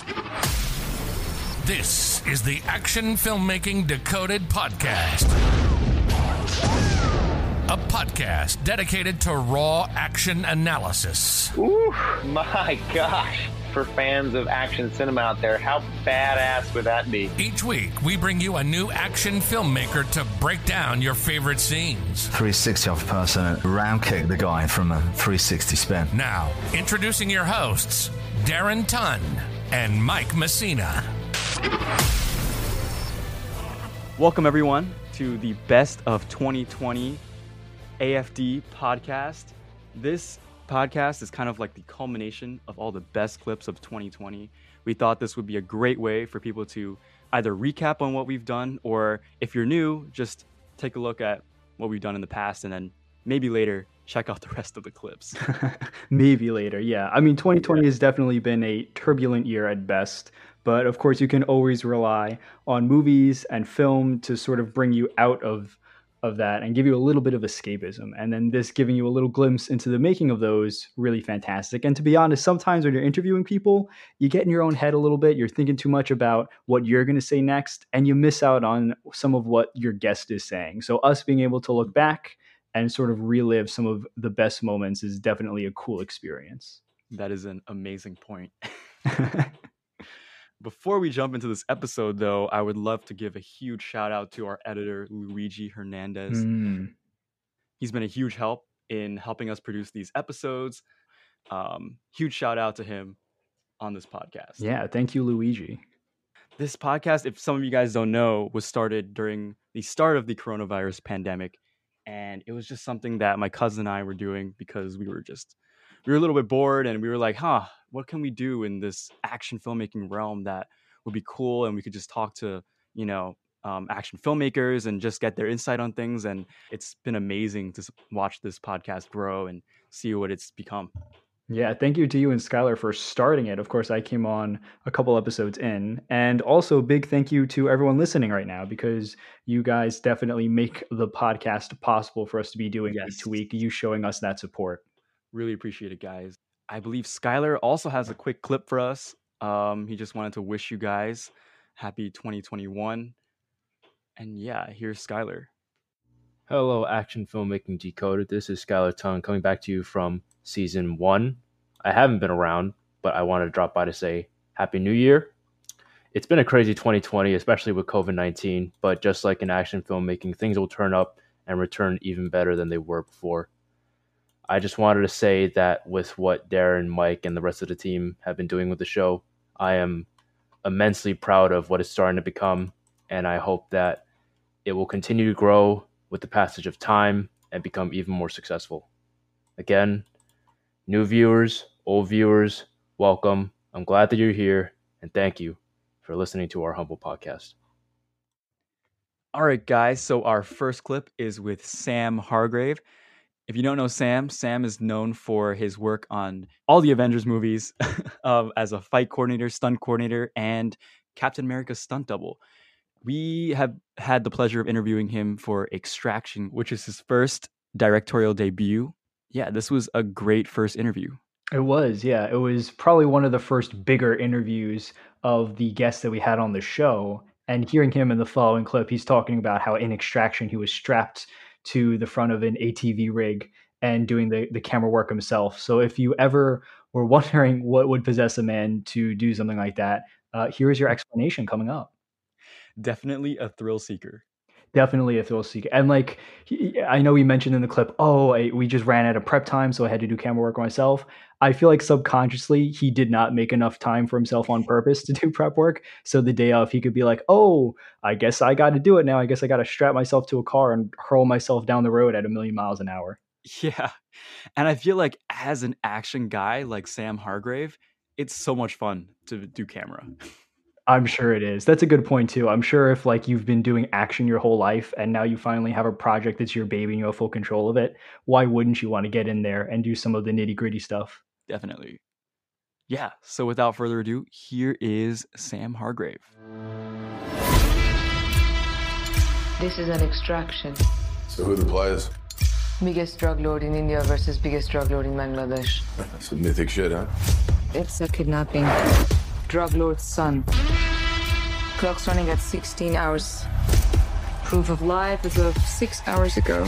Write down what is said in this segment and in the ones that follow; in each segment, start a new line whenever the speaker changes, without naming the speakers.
This is the Action Filmmaking Decoded podcast. A podcast dedicated to raw action analysis.
Ooh, my gosh. For fans of action cinema out there, how badass would that be?
Each week, we bring you a new action filmmaker to break down your favorite scenes.
360 off person, round kick the guy from a 360 spin.
Now, introducing your hosts, Darren Tunn and Mike Messina.
Welcome, everyone, to the Best of 2020 AFD podcast. This podcast is kind of like the culmination of all the best clips of 2020. We thought this would be a great way for people to either recap on what we've done, or if you're new, just take a look at what we've done in the past and then maybe later check out the rest of the clips.
Maybe later, yeah. I mean, 2020 has definitely been a turbulent year at best, but of course you can always rely on movies and film to sort of bring you out of that and give you a little bit of escapism. And then this giving you a little glimpse into the making of those, really fantastic. And to be honest, sometimes when you're interviewing people, you get in your own head a little bit. You're thinking too much about what you're going to say next, and you miss out on some of what your guest is saying. So us being able to look back and sort of relive some of the best moments is definitely a cool experience.
That is an amazing point. Before we jump into this episode, though, I would love to give a huge shout out to our editor, Luigi Hernandez. He's been a huge help in helping us produce these episodes. Huge shout out to him on this podcast.
Yeah, thank you, Luigi.
This podcast, if some of you guys don't know, was started during the start of the coronavirus pandemic. And it was just something that my cousin and I were doing because we were a little bit bored, and we were like, what can we do in this action filmmaking realm that would be cool? And we could just talk to, action filmmakers and just get their insight on things. And it's been amazing to watch this podcast grow and see what it's become.
Yeah, thank you to you and Skylar for starting it. Of course, I came on a couple episodes in. And also big thank you to everyone listening right now, because you guys definitely make the podcast possible for us to be doing week to week, you showing us that support.
Really appreciate it, guys. I believe Skylar also has a quick clip for us. He just wanted to wish you guys happy 2021. And yeah, here's Skylar.
Hello, Action Filmmaking Decoded. This is Skylar Tunn coming back to you from season 1. I haven't been around, but I wanted to drop by to say Happy New Year. It's been a crazy 2020, especially with COVID-19, but just like in action filmmaking, things will turn up and return even better than they were before. I just wanted to say that with what Darren, Mike, and the rest of the team have been doing with the show, I am immensely proud of what it's starting to become, and I hope that it will continue to grow with the passage of time and become even more successful. Again, new viewers, old viewers, welcome. I'm glad that you're here, and thank you for listening to our humble podcast.
All right, guys, so our first clip is with Sam Hargrave. If you don't know Sam is known for his work on all the Avengers movies as a fight coordinator, stunt coordinator, and Captain America's stunt double. We have had the pleasure of interviewing him for Extraction, which is his first directorial debut. Yeah, this was a great first interview.
It was, yeah. It was probably one of the first bigger interviews of the guests that we had on the show. And hearing him in the following clip, he's talking about how in Extraction he was strapped to the front of an ATV rig and doing the camera work himself. So if you ever were wondering what would possess a man to do something like that, here's your explanation coming up.
Definitely a thrill seeker.
Definitely a thrill seeker. And I know we mentioned in the clip, we just ran out of prep time, so I had to do camera work myself. I feel like subconsciously he did not make enough time for himself on purpose to do prep work. So the day of, he could be like, I guess I got to do it now. I guess I got to strap myself to a car and hurl myself down the road at 1,000,000 miles an hour.
Yeah. And I feel like as an action guy like Sam Hargrave, it's so much fun to do camera.
I'm sure it is. That's a good point too. I'm sure if you've been doing action your whole life and now you finally have a project that's your baby and you have full control of it, why wouldn't you want to get in there and do some of the nitty-gritty stuff?
Definitely. Yeah. So without further ado, here is Sam Hargrave.
This is an Extraction.
So who are the players?
Biggest drug lord in India versus biggest drug lord in Bangladesh.
Some mythic shit, huh?
It's a kidnapping. drug lord's son. Clock's running at 16 hours. Proof of life as of 6 hours ago.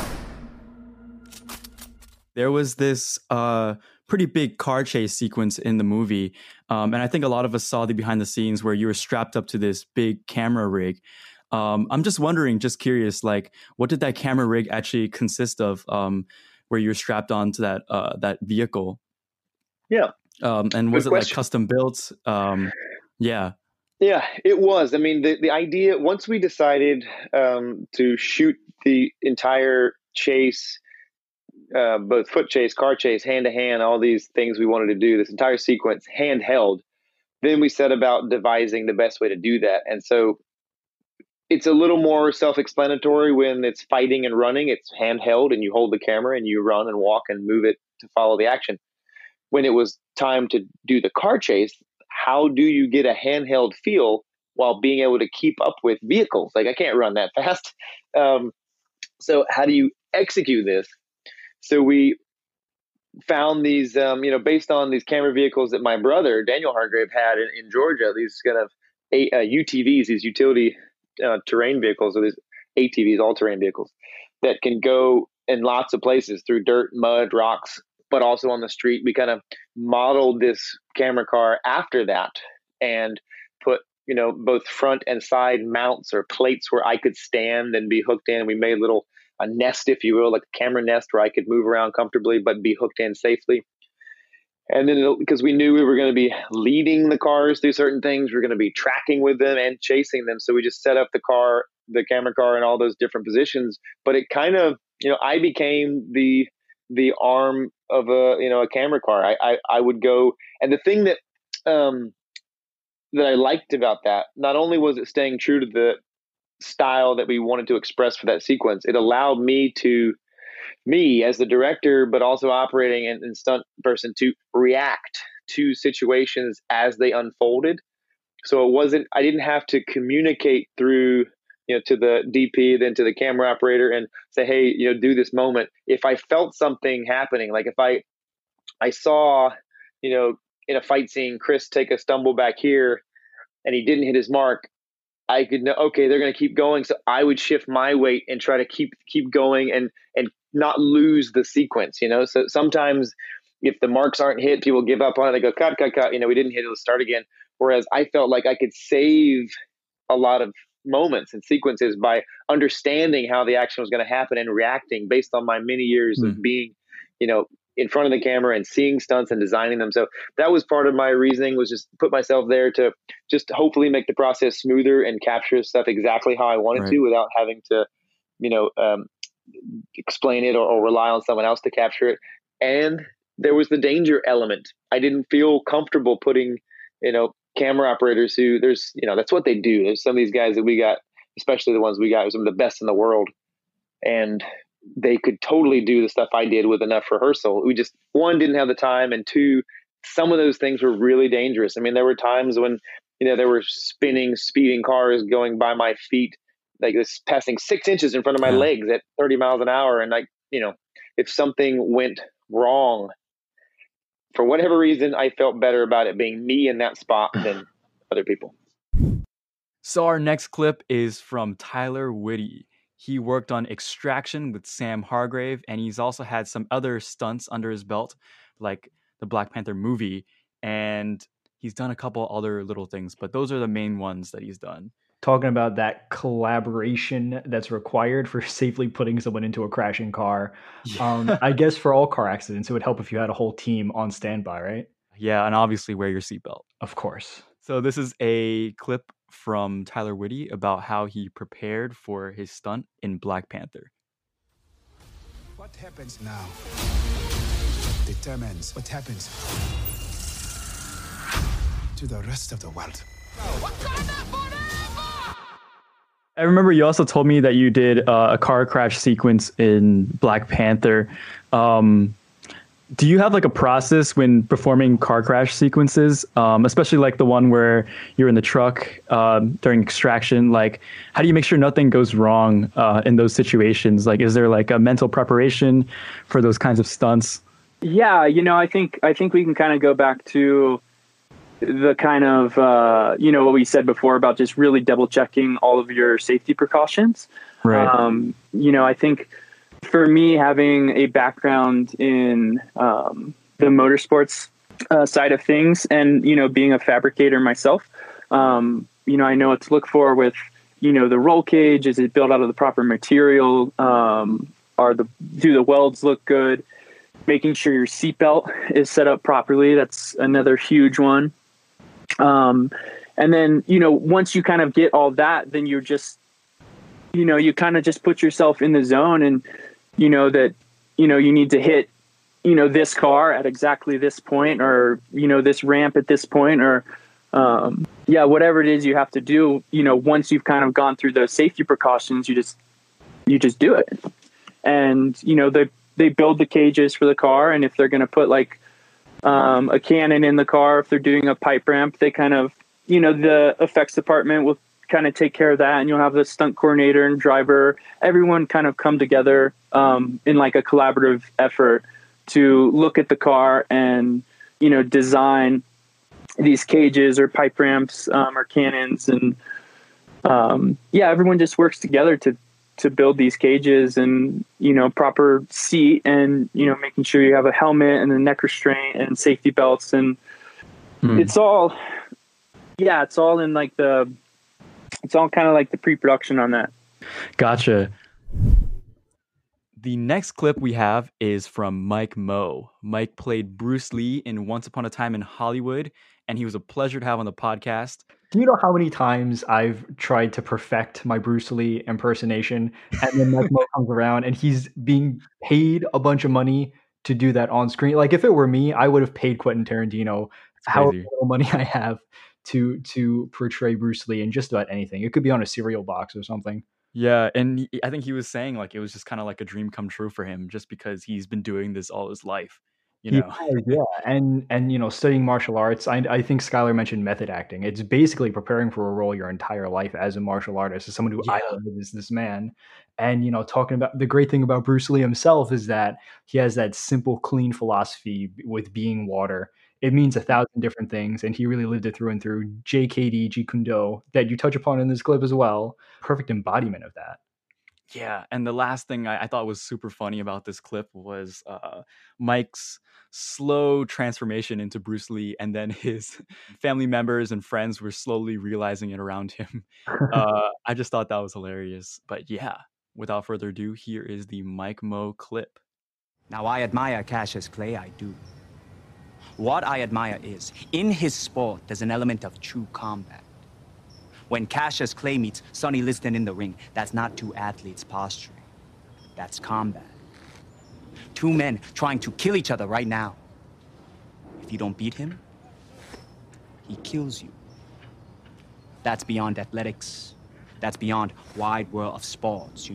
There was this pretty big car chase sequence in the movie. And I think a lot of us saw the behind the scenes where you were strapped up to this big camera rig. I'm just wondering, just curious, like, what did that camera rig actually consist of, where you're strapped onto that vehicle?
Yeah.
And was
Good
it like
question.
custom built? Yeah.
Yeah, it was. I mean, the idea, once we decided to shoot the entire chase, both foot chase, car chase, hand to hand, all these things we wanted to do, this entire sequence handheld, then we set about devising the best way to do that. And so it's a little more self-explanatory when it's fighting and running. It's handheld and you hold the camera and you run and walk and move it to follow the action. When it was time to do the car chase, how do you get a handheld feel while being able to keep up with vehicles? Like, I can't run that fast. So how do you execute this? So we found these, based on these camera vehicles that my brother, Daniel Hargrave, had in Georgia, these kind of UTVs, these utility terrain vehicles, or these ATVs, all-terrain vehicles, that can go in lots of places through dirt, mud, rocks, but also on the street. We kind of modeled this camera car after that and put, both front and side mounts or plates where I could stand and be hooked in. We made a nest, if you will, like a camera nest where I could move around comfortably but be hooked in safely. And then, because we knew we were going to be leading the cars through certain things, we are going to be tracking with them and chasing them. So we just set up the camera car in all those different positions. But it kind of, I became the arm of a camera car. I would go, and the thing that I liked about that, not only was it staying true to the style that we wanted to express for that sequence, it allowed me as the director, but also operating and stunt person, to react to situations as they unfolded. So I didn't have to communicate through, to the DP, then to the camera operator and say, hey, do this moment. If I felt something happening, like if I saw, in a fight scene, Chris take a stumble back here and he didn't hit his mark, I could know, okay, they're going to keep going. So I would shift my weight and try to keep going and not lose the sequence, So sometimes if the marks aren't hit, people give up on it. They go, cut, we didn't hit it, let's start again. Whereas I felt like I could save a lot of moments and sequences by understanding how the action was going to happen and reacting based on my many years of being, in front of the camera and seeing stunts and designing them. So that was part of my reasoning, was just put myself there to just hopefully make the process smoother and capture stuff exactly how I wanted to, without having to, explain it or rely on someone else to capture it. And there was the danger element. I didn't feel comfortable putting, camera operators who that's what they do. There's some of these guys that we got, especially the ones we got, some of the best in the world. And they could totally do the stuff I did with enough rehearsal. We just, one, didn't have the time, and two, some of those things were really dangerous. I mean, there were times when, there were speeding cars going by my feet, like this, passing 6 inches in front of my legs at 30 miles an hour. And if something went wrong, for whatever reason, I felt better about it being me in that spot than other people.
So our next clip is from Tyler Whitty. He worked on Extraction with Sam Hargrave, and he's also had some other stunts under his belt, like the Black Panther movie, and he's done a couple other little things, but those are the main ones that he's done.
Talking about that collaboration that's required for safely putting someone into a crashing car. I guess for all car accidents, it would help if you had a whole team on standby, right?
Yeah, and obviously wear your seatbelt.
Of course.
So this is a clip from Tyler Whitty about how he prepared for his stunt in Black Panther.
What happens now determines what happens to the rest of the world.
I remember you also told me that you did a car crash sequence in Black Panther. Do you have like a process when performing car crash sequences, especially like the one where you're in the truck during Extraction? Like, how do you make sure nothing goes wrong in those situations? Like, is there like a mental preparation for those kinds of stunts?
Yeah, I think we can kind of go back to the kind of, what we said before about just really double checking all of your safety precautions.
Right.
I think for me, having a background in the motorsports side of things and, being a fabricator myself, I know what to look for with, the roll cage. Is it built out of the proper material? Do the welds look good? Making sure your seatbelt is set up properly. That's another huge one. And then, once you kind of get all that, then you're just, you kind of just put yourself in the zone and, that, you need to hit, this car at exactly this point or, this ramp at this point or, whatever it is you have to do, once you've kind of gone through those safety precautions, you just do it. And, they build the cages for the car. And if they're going to put like, a cannon in the car, if they're doing a pipe ramp, they kind of, the effects department will kind of take care of that. And you'll have the stunt coordinator and driver, everyone kind of come together, in like a collaborative effort to look at the car and, design these cages or pipe ramps, or cannons. And, everyone just works together to build these cages and, proper seat and, making sure you have a helmet and a neck restraint and safety belts. And it's all in like it's all kind of like the pre-production on that.
Gotcha. The next clip we have is from Mike Moh. Mike played Bruce Lee in Once Upon a Time in Hollywood, and he was a pleasure to have on the podcast.
Do you know how many times I've tried to perfect my Bruce Lee impersonation, and then Mike Moh comes around and he's being paid a bunch of money to do that on screen? Like if it were me, I would have paid Quentin Tarantino however little money I have to portray Bruce Lee in just about anything. It could be on a cereal box or something.
Yeah, and I think he was saying like it was just kind of like a dream come true for him, just because he's been doing this all his life.
Yeah, and studying martial arts. I think Skylar mentioned method acting. It's basically preparing for a role your entire life as a martial artist, as someone who idolizes this man. And talking about the great thing about Bruce Lee himself is that he has that simple, clean philosophy with being water. It means 1,000 different things, and he really lived it through and through. JKD, Jeet Kune Do, that you touch upon in this clip as well. Perfect embodiment of that.
Yeah, and the last thing I thought was super funny about this clip was Mike's slow transformation into Bruce Lee, and then his family members and friends were slowly realizing it around him. I just thought that was hilarious. But yeah, without further ado, here is the Mike Moh clip.
Now, I admire Cassius Clay, I do. What I admire is, in his sport, there's an element of true combat. When Cassius Clay meets Sonny Liston in the ring, that's not two athletes posturing. That's combat. Two men trying to kill each other right now. If you don't beat him, he kills you. That's beyond athletics. That's beyond wide world of sports,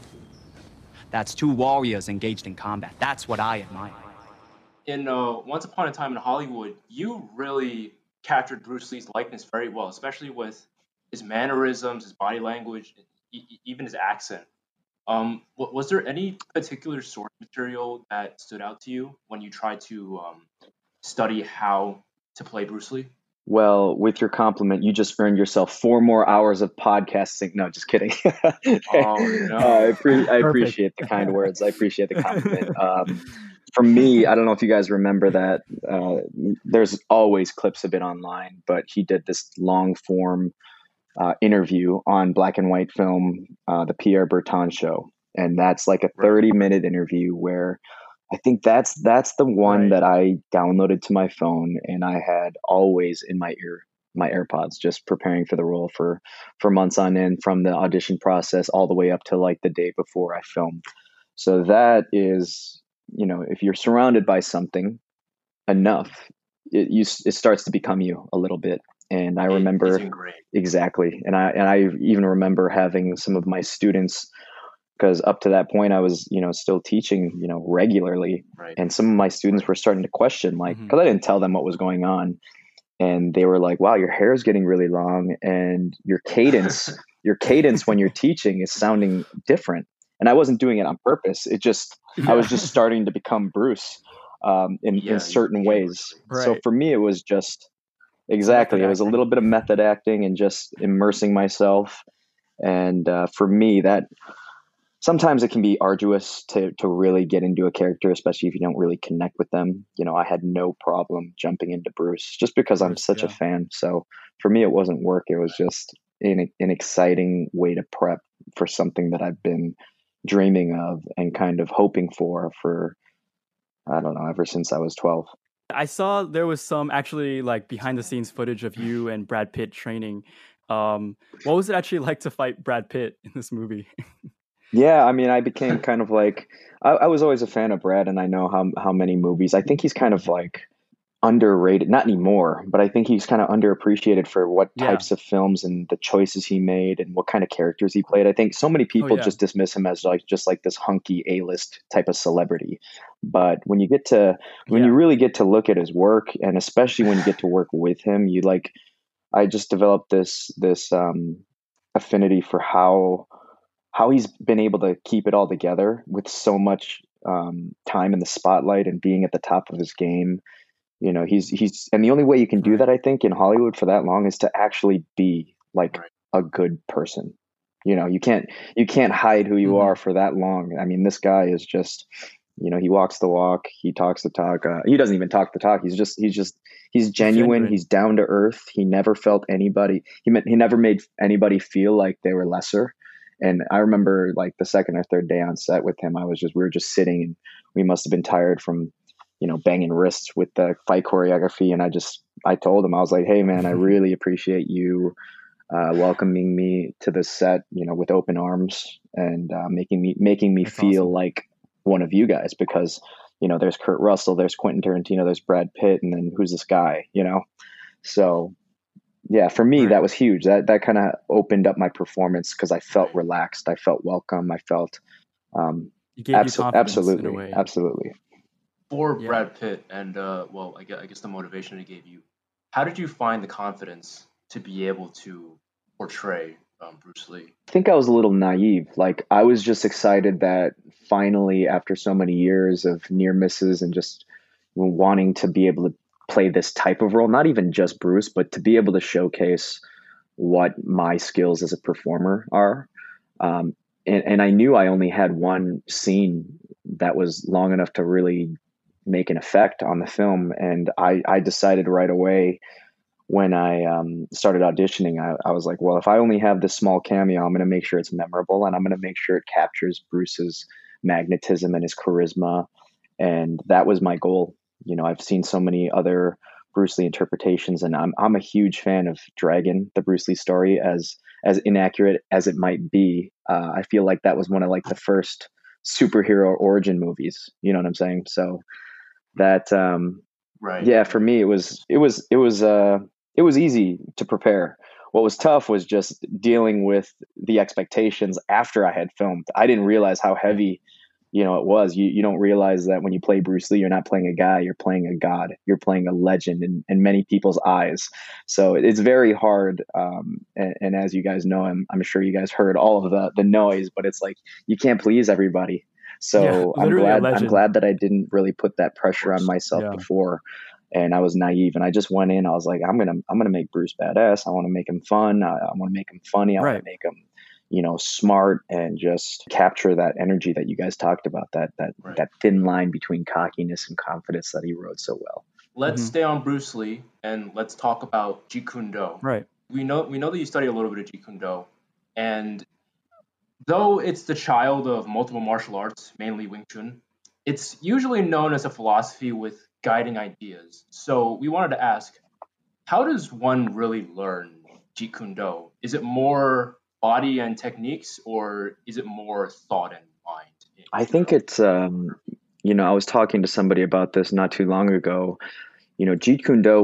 That's two warriors engaged in combat. That's what I admire.
In Once Upon a Time in Hollywood, you really captured Bruce Lee's likeness very well, especially with his mannerisms, his body language, even his accent. Was there any particular source material that stood out to you when you tried to study how to play Bruce Lee?
Well, with your compliment, you just earned yourself 4 more hours of podcasting. No, just kidding.
Oh, no.
I appreciate the kind words. I appreciate the compliment. For me, I don't know if you guys remember that. There's always clips of it online, but he did this long form interview on black and white film, the Pierre Berton Show. And that's like a 30-minute interview where I think that's the one that I downloaded to my phone and I had always in my ear, my AirPods, just preparing for the role for months on end, from the audition process all the way up to like the day before I filmed. So that is, if you're surrounded by something enough, it starts to become you a little bit. And I remember exactly. And I even remember having some of my students, because up to that point I was, still teaching, regularly. Right. And some of my students were starting to question, like, because I didn't tell them what was going on. And they were like, wow, your hair is getting really long and your cadence when you're teaching is sounding different. And I wasn't doing it on purpose. I was just starting to become Bruce in certain ways. Right. So for me, it was Exactly. It was a little bit of method acting and just immersing myself. And for me, that sometimes it can be arduous to really get into a character, especially if you don't really connect with them. You know, I had no problem jumping into Bruce just because I'm such a fan. So for me, it wasn't work. It was just an exciting way to prep for something that I've been dreaming of and kind of hoping for, I don't know, ever since I was 12.
I saw there was some actually like behind the scenes footage of you and Brad Pitt training. What was it actually like to fight Brad Pitt in this movie?
Yeah, I mean, I became kind of like, I was always a fan of Brad, and I know how many movies. I think he's kind of like underrated, not anymore, but I think he's kind of underappreciated for what types of films and the choices he made and what kind of characters he played. I think so many people just dismiss him as like just like this hunky A-list type of celebrity. But when you really get to look at his work, and especially when you get to work with him, I just developed this affinity for how he's been able to keep it all together with so much time in the spotlight and being at the top of his game. You know, he's and the only way you can do that, I think, in Hollywood for that long is to actually be like a good person. You know, you can't hide who you are for that long. I mean, this guy is just, you know, he walks the walk, he talks the talk. He doesn't even talk the talk. He's genuine. He's down to earth. He never felt anybody. He never made anybody feel like they were lesser. And I remember like the second or third day on set with him, we were just sitting, and we must have been tired from, you know, banging wrists with the fight choreography. And I told him, I was like, hey man, I really appreciate you welcoming me to the set, you know, with open arms and making me
That's
feel
awesome.
like one of you guys, because, you know, there's Kurt Russell, there's Quentin Tarantino, there's Brad Pitt, and then who's this guy, you know? So yeah, for me, that was huge. That kind of opened up my performance because I felt relaxed. I felt welcome. I felt
You gave you confidence in a way.
absolutely.
For Brad Pitt and well, I guess the motivation it gave you, how did you find the confidence to be able to portray Bruce Lee?
I think I was a little naive. Like, I was just excited that finally, after so many years of near misses and just wanting to be able to play this type of role, not even just Bruce, but to be able to showcase what my skills as a performer are. And I knew I only had one scene that was long enough to really make an effect on the film. And I decided right away when I started auditioning, I was like, well, if I only have this small cameo, I'm going to make sure it's memorable, and I'm going to make sure it captures Bruce's magnetism and his charisma. And that was my goal. You know, I've seen so many other Bruce Lee interpretations, and I'm a huge fan of Dragon, the Bruce Lee story, as inaccurate as it might be. I feel like that was one of like the first superhero origin movies. You know what I'm saying? So that, yeah, for me, it was easy to prepare. What was tough was just dealing with the expectations after I had filmed. I didn't realize how heavy, you know, it was. You don't realize that when you play Bruce Lee, you're not playing a guy, you're playing a god, you're playing a legend in many people's eyes. So it's very hard. And as you guys know, I'm sure you guys heard all of the noise, but it's like, you can't please everybody. So I'm glad that I didn't really put that pressure on myself before. And I was naive, and I just went in. I was like, I'm gonna make Bruce badass. I want to make him fun. I want to make him funny. I want to make him, you know, smart, and just capture that energy that you guys talked about, that thin line between cockiness and confidence that he wrote so well.
Let's stay on Bruce Lee, and let's talk about Jeet Kune Do.
Right.
We know that you study a little bit of Jeet Kune Do, and though it's the child of multiple martial arts, mainly Wing Chun, it's usually known as a philosophy with guiding ideas. So we wanted to ask, how does one really learn Jeet Kune Do? Is it more body and techniques, or is it more thought and mind?
I think it's, you know, I was talking to somebody about this not too long ago. You know, Jeet Kune Do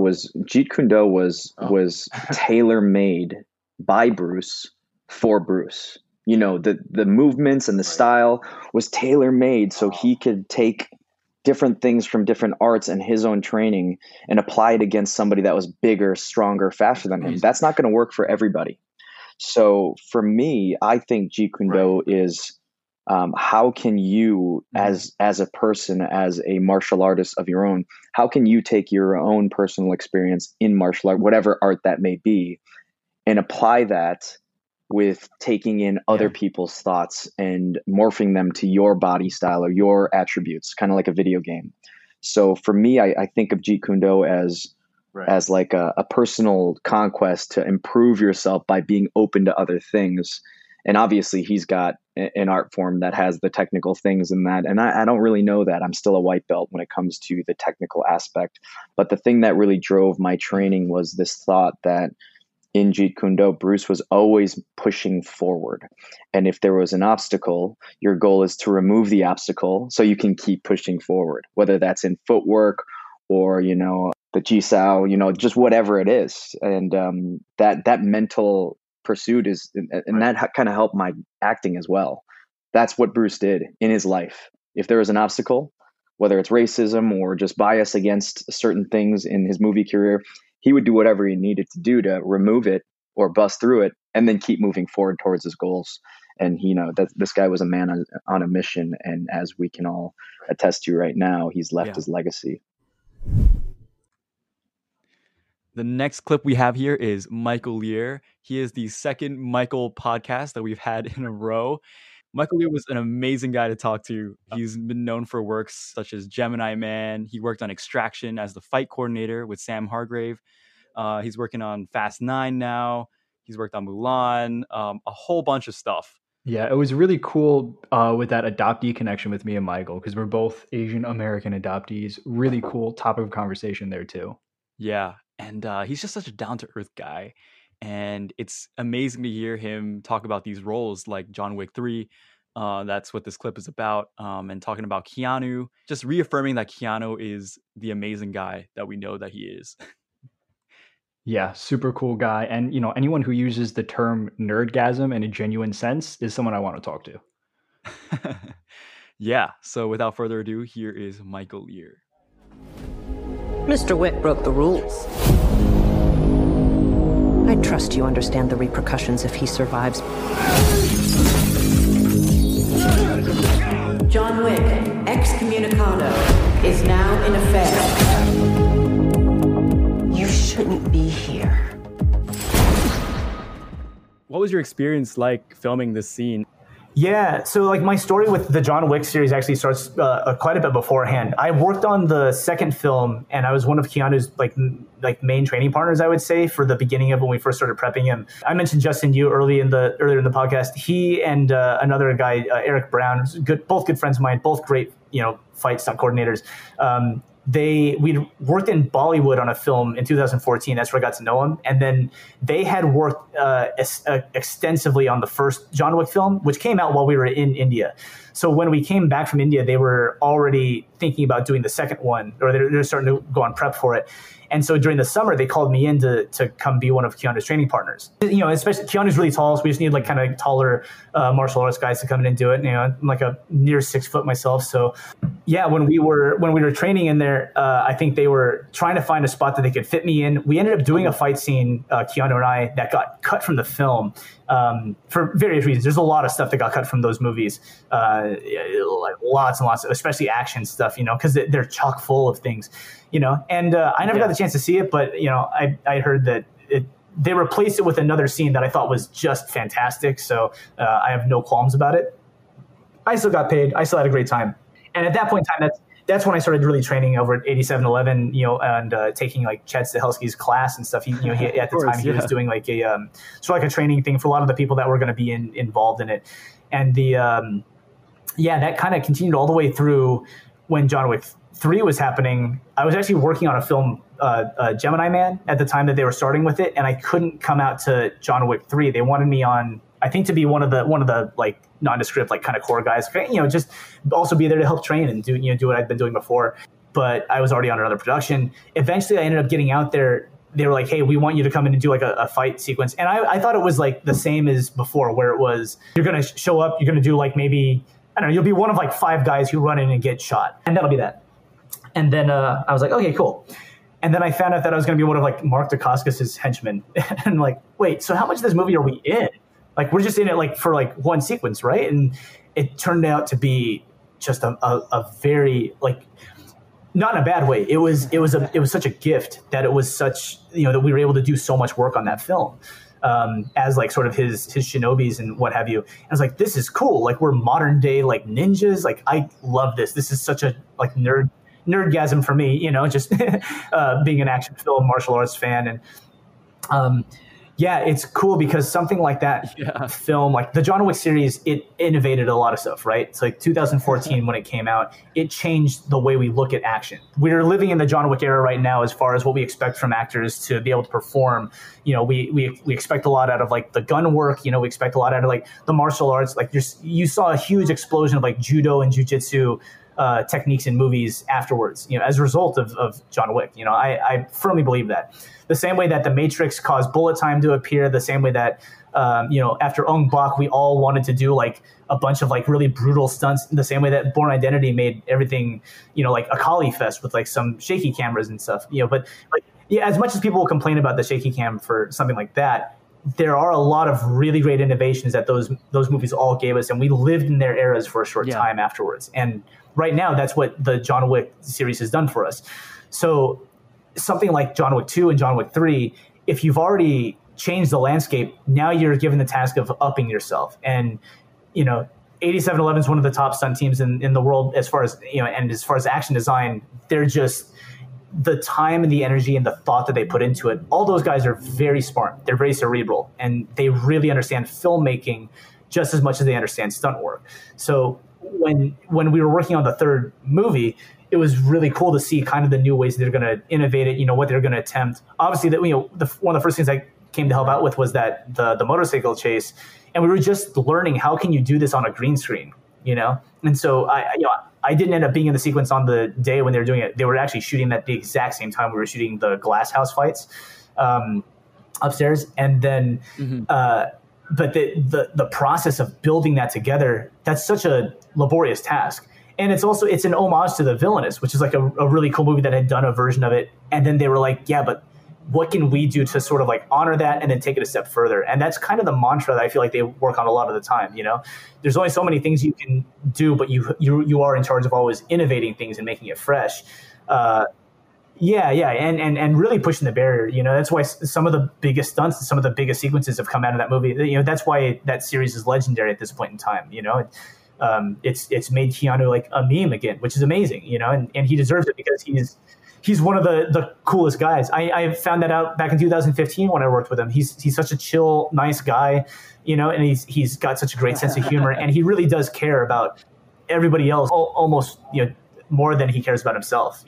was tailor made by Bruce for Bruce. You know, the movements and the style was tailor made so he could take different things from different arts and his own training and apply it against somebody that was bigger, stronger, faster than him. That's not going to work for everybody. So for me, I think Jeet Kune Do is how can you, as a person, as a martial artist of your own, how can you take your own personal experience in martial art, whatever art that may be, and apply that with taking in other people's thoughts and morphing them to your body style or your attributes, kind of like a video game. So for me, I think of Jeet Kune Do as like a personal conquest to improve yourself by being open to other things. And obviously he's got an art form that has the technical things in that. And I don't really know that. I'm still a white belt when it comes to the technical aspect. But the thing that really drove my training was this thought that in Jeet Kune Do, Bruce was always pushing forward. And if there was an obstacle, your goal is to remove the obstacle so you can keep pushing forward, whether that's in footwork or, the Jisao, just whatever it is. And that mental pursuit is, and that kind of helped my acting as well. That's what Bruce did in his life. If there was an obstacle, whether it's racism or just bias against certain things in his movie career, he would do whatever he needed to do to remove it or bust through it and then keep moving forward towards his goals. And, this guy was a man on a mission. And as we can all attest to right now, he's left his legacy.
The next clip we have here is Michael Lear. He is the second Michael podcast that we've had in a row. Michael Lear was an amazing guy to talk to. He's been known for works such as Gemini Man. He worked on Extraction as the fight coordinator with Sam Hargrave. He's working on Fast 9 now. He's worked on Mulan, a whole bunch of stuff.
Yeah, it was really cool with that adoptee connection with me and Michael, because we're both Asian American adoptees. Really cool topic of conversation there too.
Yeah, and he's just such a down-to-earth guy. And it's amazing to hear him talk about these roles like John Wick 3. That's what this clip is about. And talking about Keanu, just reaffirming that Keanu is the amazing guy that we know that he is.
Yeah, super cool guy. And, anyone who uses the term nerdgasm in a genuine sense is someone I want to talk to.
Yeah, so without further ado, here is Michael Lear.
Mr. Wick broke the rules. I trust you understand the repercussions if he survives.
John Wick, excommunicado, is now in effect. You shouldn't be here.
What was your experience like filming this scene?
Yeah, so my story with the John Wick series actually starts quite a bit beforehand. I worked on the second film, and I was one of Keanu's main training partners, I would say, for the beginning of when we first started prepping him. I mentioned Justin Yu earlier in the podcast. He and another guy, Eric Brown, both good friends of mine, both great fight stunt coordinators. We'd worked in Bollywood on a film in 2014. That's where I got to know them. And then they had worked extensively on the first John Wick film, which came out while we were in India. So when we came back from India, they were already thinking about doing the second one, or they're starting to go on prep for it. And so during the summer, they called me in to come be one of Keanu's training partners. Especially Keanu's really tall, so we just need kind of taller martial arts guys to come in and do it. I'm like a near 6 foot myself, so yeah. When we were training in there, I think they were trying to find a spot that they could fit me in. We ended up doing a fight scene, Keanu and I, that got cut from the film for various reasons. There's a lot of stuff that got cut from those movies, lots and lots, especially action stuff, because they're chock full of things. And I never got the chance to see it, but I heard that they replaced it with another scene that I thought was just fantastic. So I have no qualms about it. I still got paid. I still had a great time. And at that point in time, that's when I started really training over at 8711, and taking Chad Stahelski's class and stuff. He at the time he was doing a sort of a training thing for a lot of the people that were going to be involved in it. And that kind of continued all the way through when John Wick 3 was happening. I was actually working on a film, Gemini Man, at the time that they were starting with it, and I couldn't come out to John Wick 3. They wanted me on, I think, to be one of the nondescript kind of core guys, just also be there to help train and do what I'd been doing before. But I was already on another production. Eventually, I ended up getting out there. They were like, "Hey, we want you to come in and do a fight sequence." And I thought it was the same as before, where it was you're going to show up, you're going to do maybe, I don't know, you'll be one of 5 guys who run in and get shot, and that'll be that. And then I was like, okay, cool. And then I found out that I was going to be one of Mark Dacascos' henchmen. And wait, so how much of this movie are we in? We're just in it for one sequence, right? it turned out to be just a very, like, not in a bad way. It was such a gift that it was such, that we were able to do so much work on that film. As like sort of his shinobis and what have you. And I was like, this is cool. Like, we're modern day, like, ninjas. Like, I love this. This is such a, like, nerdgasm for me, just being an action film martial arts fan. And yeah, it's cool because something like that film, like the John Wick series, it innovated a lot of stuff, right? It's like 2014 when it came out, it changed the way we look at action. We're living in the John Wick era right now as far as what we expect from actors to be able to perform. We expect a lot out of like the gun work, we expect a lot out of like the martial arts. Like you saw a huge explosion of like judo and jujitsu techniques in movies afterwards, as a result of John Wick. I firmly believe that. The same way that The Matrix caused bullet time to appear, the same way that, after Ong Bak, we all wanted to do like a bunch of like really brutal stunts, the same way that Bourne Identity made everything, like a Kali fest with like some shaky cameras and stuff, but like, yeah, as much as people will complain about the shaky cam for something like that, there are a lot of really great innovations that those movies all gave us, and we lived in their eras for a short time afterwards. And right now, that's what the John Wick series has done for us. So something like John Wick 2 and John Wick 3, if you've already changed the landscape, now you're given the task of upping yourself. And, 8711 is one of the top stunt teams in the world as far as, and as far as action design, they're just the time and the energy and the thought that they put into it. All those guys are very smart. They're very cerebral, and they really understand filmmaking just as much as they understand stunt work. So when we were working on the third movie, it was really cool to see kind of the new ways they're going to innovate it, what they're going to attempt. Obviously, that one of the first things I came to help out with was that the motorcycle chase, and we were just learning how can you do this on a green screen, And so I didn't end up being in the sequence on the day when they were doing it. They were actually shooting at the exact same time we were shooting the glass house fights upstairs, and then. But the process of building that together, that's such a laborious task. And it's an homage to The Villainous, which is like a really cool movie that had done a version of it. And then they were like, yeah, but what can we do to sort of like honor that and then take it a step further? And that's kind of the mantra that I feel like they work on a lot of the time. There's only so many things you can do, but you are in charge of always innovating things and making it fresh. And really pushing the barrier. That's why some of the biggest stunts and some of the biggest sequences have come out of that movie. That's why that series is legendary at this point in time. It's made Keanu like a meme again, which is amazing. And he deserves it because he's one of the coolest guys. I found that out back in 2015 when I worked with him. He's such a chill, nice guy, and he's got such a great sense of humor, and he really does care about everybody else almost more than he cares about himself.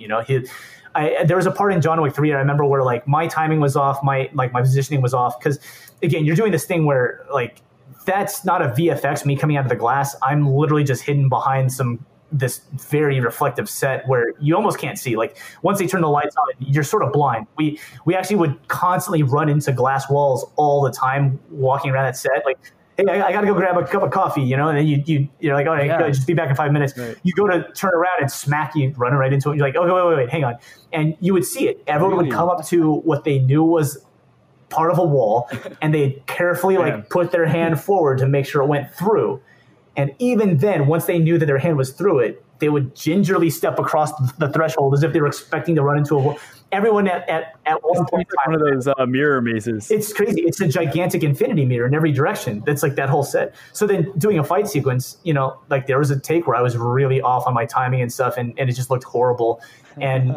There was a part in John Wick 3 I remember where like my timing was off, my positioning was off, because again, you're doing this thing where like that's not a VFX me coming out of the glass. I'm literally just hidden behind this very reflective set where you almost can't see. Like once they turn the lights on, you're sort of blind. We actually would constantly run into glass walls all the time walking around that set. Like, hey, I got to go grab a cup of coffee, and then you're like, all right, just be back in 5 minutes. Right. You go to turn around and smack you, running right into it. You're like, oh, wait, hang on. And you would see it. Everyone would come up to what they knew was part of a wall, and they'd carefully put their hand forward to make sure it went through. And even then, once they knew that their hand was through it, they would gingerly step across the threshold as if they were expecting to run into a wall. Everyone at one point in time,
one of those mirror mazes.
It's crazy. It's a gigantic infinity mirror in every direction. That's like that whole set. So then doing a fight sequence, like there was a take where I was really off on my timing and stuff, and it just looked horrible. And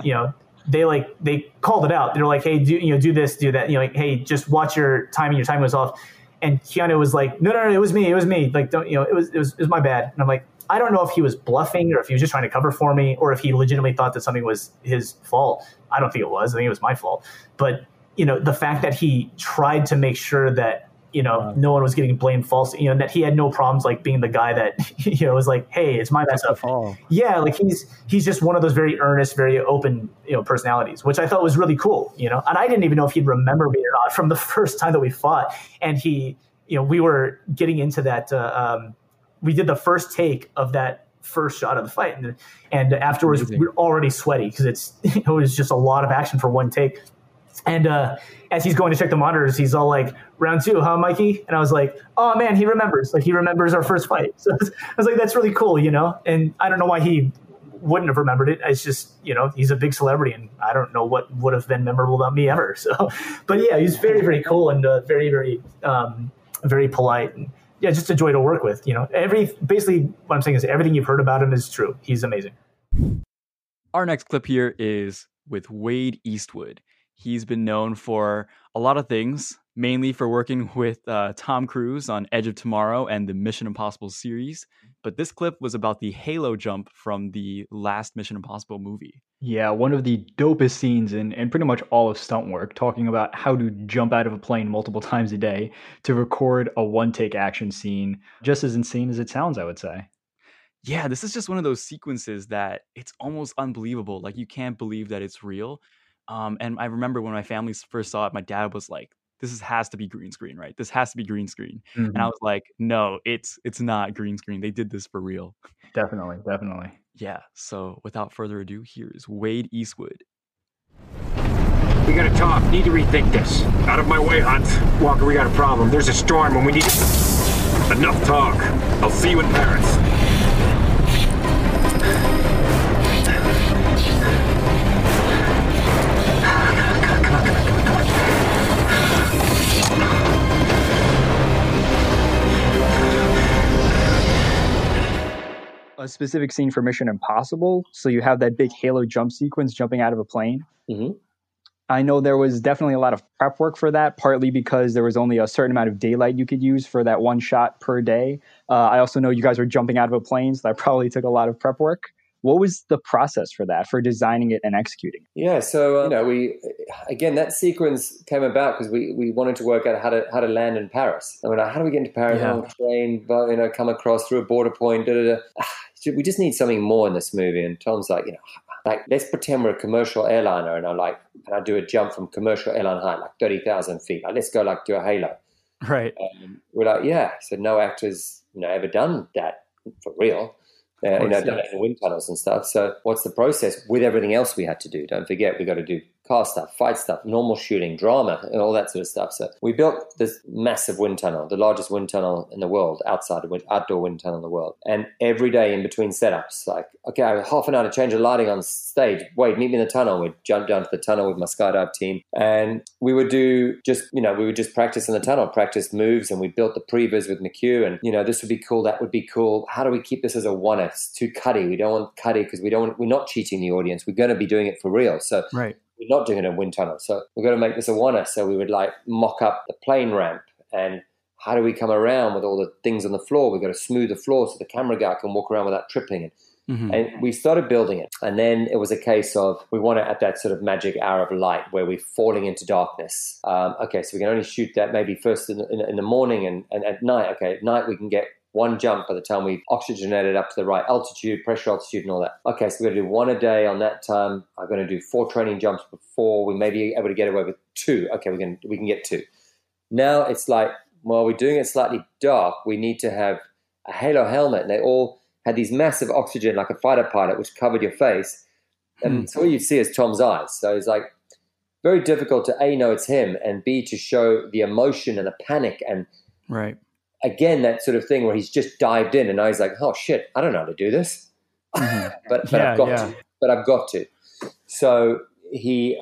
they called it out. They're like, hey, do this, do that. Like, hey, just watch your timing. Your timing was off. And Keanu was like, no, it was me. Like, don't, it was my bad. And I'm like, I don't know if he was bluffing or if he was just trying to cover for me or if he legitimately thought that something was his fault. I don't think it was. I think it was my fault. But, the fact that he tried to make sure that, no one was getting blamed falsely, that he had no problems like being the guy that, was like, hey, it's my mess up. Yeah, like he's just one of those very earnest, very open, personalities, which I thought was really cool, and I didn't even know if he'd remember me or not from the first time that we fought. And he, we were getting into that, we did the first take of that first shot of the fight, and afterwards we were already sweaty because it was just a lot of action for one take. And as he's going to check the monitors, he's all like, "Round 2, huh, Mikey?" And I was like, "Oh man, he remembers. Like he remembers our first fight." So I was like, "That's really cool," And I don't know why he wouldn't have remembered it. It's just, he's a big celebrity, and I don't know what would have been memorable about me ever. So, but yeah, he's very, very cool and very, very, very polite. And yeah, just a joy to work with. Basically what I'm saying is everything you've heard about him is true. He's amazing.
Our next clip here is with Wade Eastwood. He's been known for a lot of things, mainly for working with Tom Cruise on Edge of Tomorrow and the Mission Impossible series. But this clip was about the Halo jump from the last Mission Impossible movie.
Yeah, one of the dopest scenes in pretty much all of stunt work, talking about how to jump out of a plane multiple times a day to record a one-take action scene. Just as insane as it sounds, I would say.
Yeah, this is just one of those sequences that it's almost unbelievable. Like, you can't believe that it's real. And I remember when my family first saw it, my dad was like, has to be green screen, right? This has to be green screen.
Mm-hmm.
And I was like, no, it's not green screen. They did this for real.
Definitely.
Yeah. So without further ado, here's Wade Eastwood.
We gotta talk. Need to rethink this. Out of my way, Hunt. Walker, we got a problem. There's a storm and we need to... Enough talk. I'll see you in Paris.
A specific scene for Mission Impossible. So you have that big Halo jump sequence jumping out of a plane.
Mm-hmm.
I know there was definitely a lot of prep work for that, partly because there was only a certain amount of daylight you could use for that one shot per day. I also know you guys were jumping out of a plane, so that probably took a lot of prep work. What was the process for that, for designing it and executing?
Yeah, so that sequence came about because we wanted to work out how to land in Paris. And we're like, how do we get into Paris?
Yeah.
On a train, come across through a border point. We just need something more in this movie. And Tom's like, let's pretend we're a commercial airliner, and I do a jump from commercial airline height, like 30,000 feet. Let's go do a Halo.
Right.
We're like, yeah. So no actors, ever done that for real. Done it in wind tunnels and stuff. So what's the process with everything else we had to do? Don't forget, we got to do car stuff, fight stuff, normal shooting, drama, and all that sort of stuff. So we built this massive wind tunnel, the largest wind tunnel in the world, outdoor wind tunnel in the world. And every day in between setups, like, okay, I have half an hour to change the lighting on stage. Wait, meet me in the tunnel. We'd jump down to the tunnel with my skydive team. And we would just practice in the tunnel, practice moves. And we built the previs with McHugh. And, this would be cool. That would be cool. How do we keep this as a one? It's too cutty. We don't want cutty because we're not cheating the audience. We're going to be doing it for real. So
right.
We're not doing it in a wind tunnel. So we're going to make this a one. So we would mock up the plane ramp, and how do we come around with all the things on the floor? We've got to smooth the floor so the camera guy can walk around without tripping.
Mm-hmm.
And we started building it. And then it was a case of we want it at that sort of magic hour of light where we're falling into darkness. Okay, so we can only shoot that maybe first in the morning and at night. Okay, at night we can get one jump by the time we've oxygenated up to the right altitude, pressure altitude, and all that. Okay, so we're going to do one a day on that time. I'm going to do 4 training jumps before. We may be able to get away with 2. Okay, we can get 2. Now it's like, while we're doing it slightly dark, we need to have a Halo helmet. And they all had these massive oxygen, like a fighter pilot, which covered your face. And so all you see is Tom's eyes. So it's like very difficult to A, know it's him, and B, to show the emotion and the panic and
right.
Again, that sort of thing where he's just dived in and now he's like, oh shit, I don't know how to do this.
Mm-hmm.
but I've got to. So he,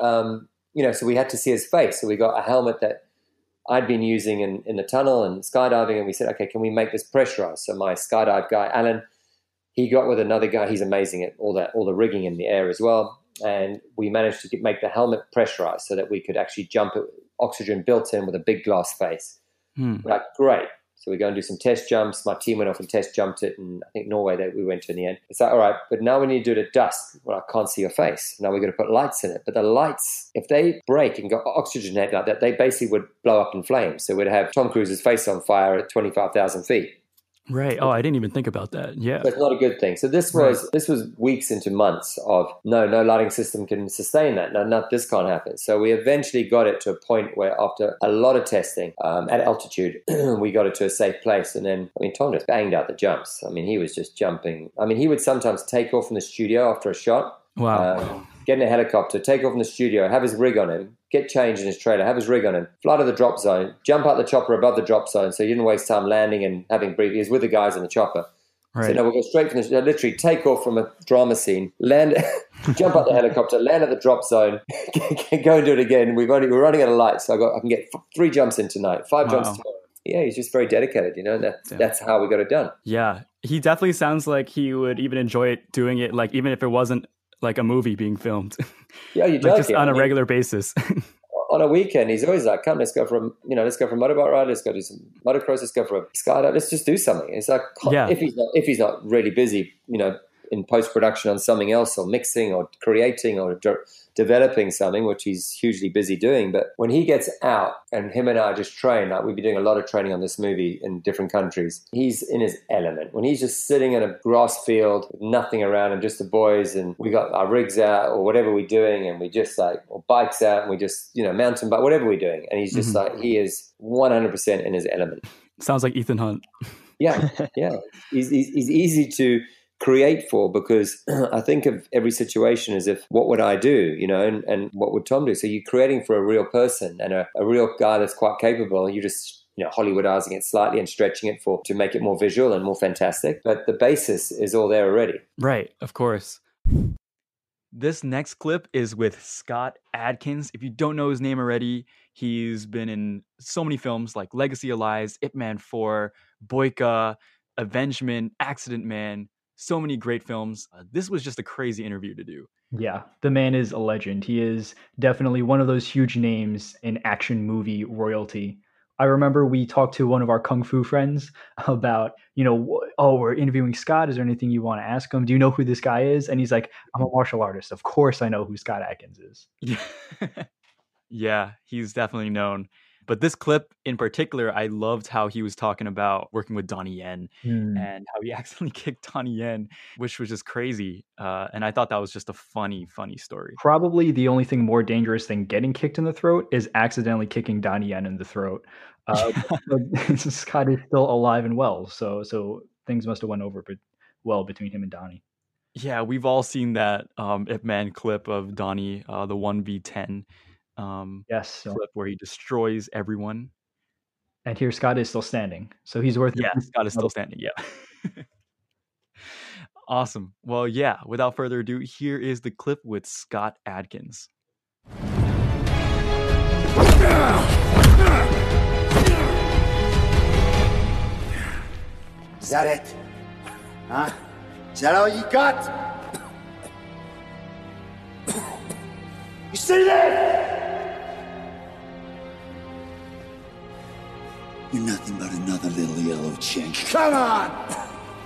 so we had to see his face. So we got a helmet that I'd been using in the tunnel and skydiving. And we said, okay, can we make this pressurized? So my skydive guy, Alan, he got with another guy. He's amazing at all the rigging in the air as well. And we managed to make the helmet pressurized so that we could actually jump it, oxygen built in with a big glass face. We're like, great. So we go and do some test jumps. My team went off and test jumped it, and I think Norway that we went to in the end. It's like, all right, but now we need to do it at dusk where I can't see your face. Now we're going to put lights in it. But the lights, if they break and go oxygenate like that, they basically would blow up in flames. So we'd have Tom Cruise's face on fire at 25,000 feet.
Right. Oh, I didn't even think about that. Yeah.
So it's not a good thing. So this was weeks into months of no lighting system can sustain that. No, this can't happen. So we eventually got it to a point where after a lot of testing at altitude, we got it to a safe place. And then, Tom just banged out the jumps. He was just jumping. He would sometimes take off from the studio after a shot.
Wow.
Get in a helicopter, take off from the studio, have his rig on him, get changed in his trailer, have his rig on him, fly to the drop zone, jump out the chopper above the drop zone so you didn't waste time landing and having brief. He was with the guys in the chopper.
Right.
So no, we'll go straight from the literally take off from a drama scene, land, jump out the helicopter, land at the drop zone, go and do it again. We're running out of lights, so I can get 3 jumps in tonight, 5 jumps tomorrow. Yeah, he's just very dedicated, and that's how we got it done.
Yeah, he definitely sounds like he would even enjoy it doing it, like even if it wasn't like a movie being filmed.
Yeah, you're
like just
joking.
on a regular basis.
On a weekend, he's always like, "Come, let's go for a motorbike ride. Let's go do some motocross. Let's go for a skydive. Let's just do something." It's like, if he's not really busy, in post production on something else, or mixing, or creating, or developing something, which he's hugely busy doing. But when he gets out, and him and I just train, like we've been doing a lot of training on this movie in different countries, he's in his element. When he's just sitting in a grass field with nothing around him, just the boys, and we got our rigs out or whatever we're doing, and we just or bikes out, and we just mountain bike, whatever we're doing, and he's just like, he is 100% in his element.
Sounds like Ethan Hunt.
Yeah. He's easy to create for, because I think of every situation as if, what would I do, and what would Tom do? So you're creating for a real person and a real guy that's quite capable. You just Hollywoodizing it slightly and stretching it to make it more visual and more fantastic. But the basis is all there already.
Right, of course. This next clip is with Scott Adkins. If you don't know his name already, he's been in so many films like Legacy of Lies, Ip Man 4, Boyka, Avengement, Accident Man. So many great films. This was just a crazy interview to do.
Yeah, the man is a legend. He is definitely one of those huge names in action movie royalty. I remember we talked to one of our Kung Fu friends about, we're interviewing Scott. Is there anything you want to ask him? Do you know who this guy is? And he's like, I'm a martial artist. Of course I know who Scott Adkins is.
Yeah, he's definitely known. But this clip in particular, I loved how he was talking about working with Donnie Yen and how he accidentally kicked Donnie Yen, which was just crazy. And I thought that was just a funny story.
Probably the only thing more dangerous than getting kicked in the throat is accidentally kicking Donnie Yen in the throat. Scott is still alive and well, so things must have went over well between him and Donnie.
Yeah, we've all seen that Ip Man clip of Donnie, the 1v10. Clip where he destroys everyone.
And here Scott is still standing. So he's worth it.
Yeah, Scott is still standing. Yeah. Awesome. Well, yeah, without further ado, here is the clip with Scott Adkins.
Is that it? Huh? Is that all you got? You see that? You're nothing but another little yellow chink. Come on!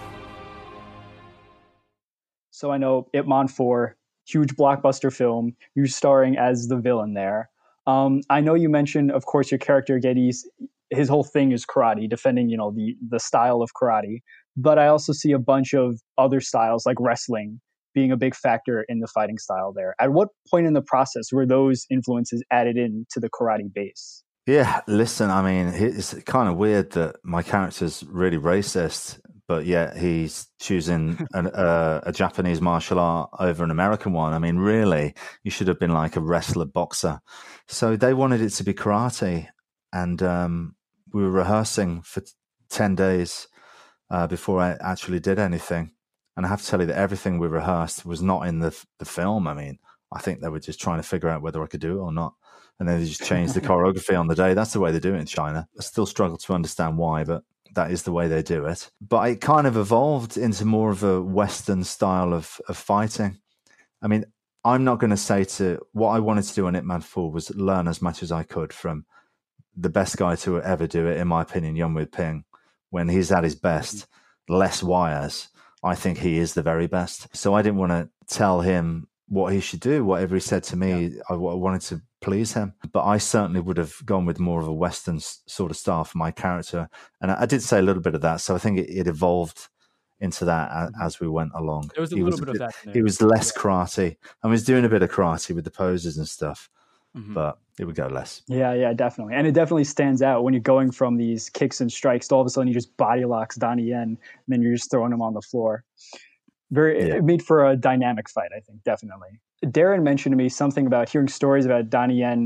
So I know Ip Man 4, huge blockbuster film. You're starring as the villain there. I know you mentioned, of course, your character Geddes. His whole thing is karate, defending, the style of karate. But I also see a bunch of other styles like wrestling being a big factor in the fighting style there. At what point in the process were those influences added in to the karate base?
Yeah, listen, I mean, it's kind of weird that my character's really racist, but yet he's choosing a Japanese martial art over an American one. I mean, really, you should have been like a wrestler boxer. So they wanted it to be karate, and we were rehearsing for 10 days before I actually did anything. And I have to tell you that everything we rehearsed was not in the film. I mean, I think they were just trying to figure out whether I could do it or not. And then they just changed the choreography on the day. That's the way they do it in China. I still struggle to understand why, but that is the way they do it. But it kind of evolved into more of a Western style of fighting. I mean, I'm not going to say what I wanted to do on Ip Man 4 was learn as much as I could from the best guy to ever do it, in my opinion, Yuen Woo-ping. When he's at his best, less wires, I think he is the very best. So I didn't want to tell him what he should do. Whatever he said to me, I wanted to please him. But I certainly would have gone with more of a Western sort of style for my character. And I did say a little bit of that. So I think it evolved into that as we went along.
There was a little bit of that.
He was less karate. I was doing a bit of karate with the poses and stuff, but it would go less.
Yeah, definitely. And it definitely stands out when you're going from these kicks and strikes to all of a sudden you just body locks Donnie Yen and then you're just throwing him on the floor. It made for a dynamic fight, I think, definitely. Darren mentioned to me something about hearing stories about Donnie Yen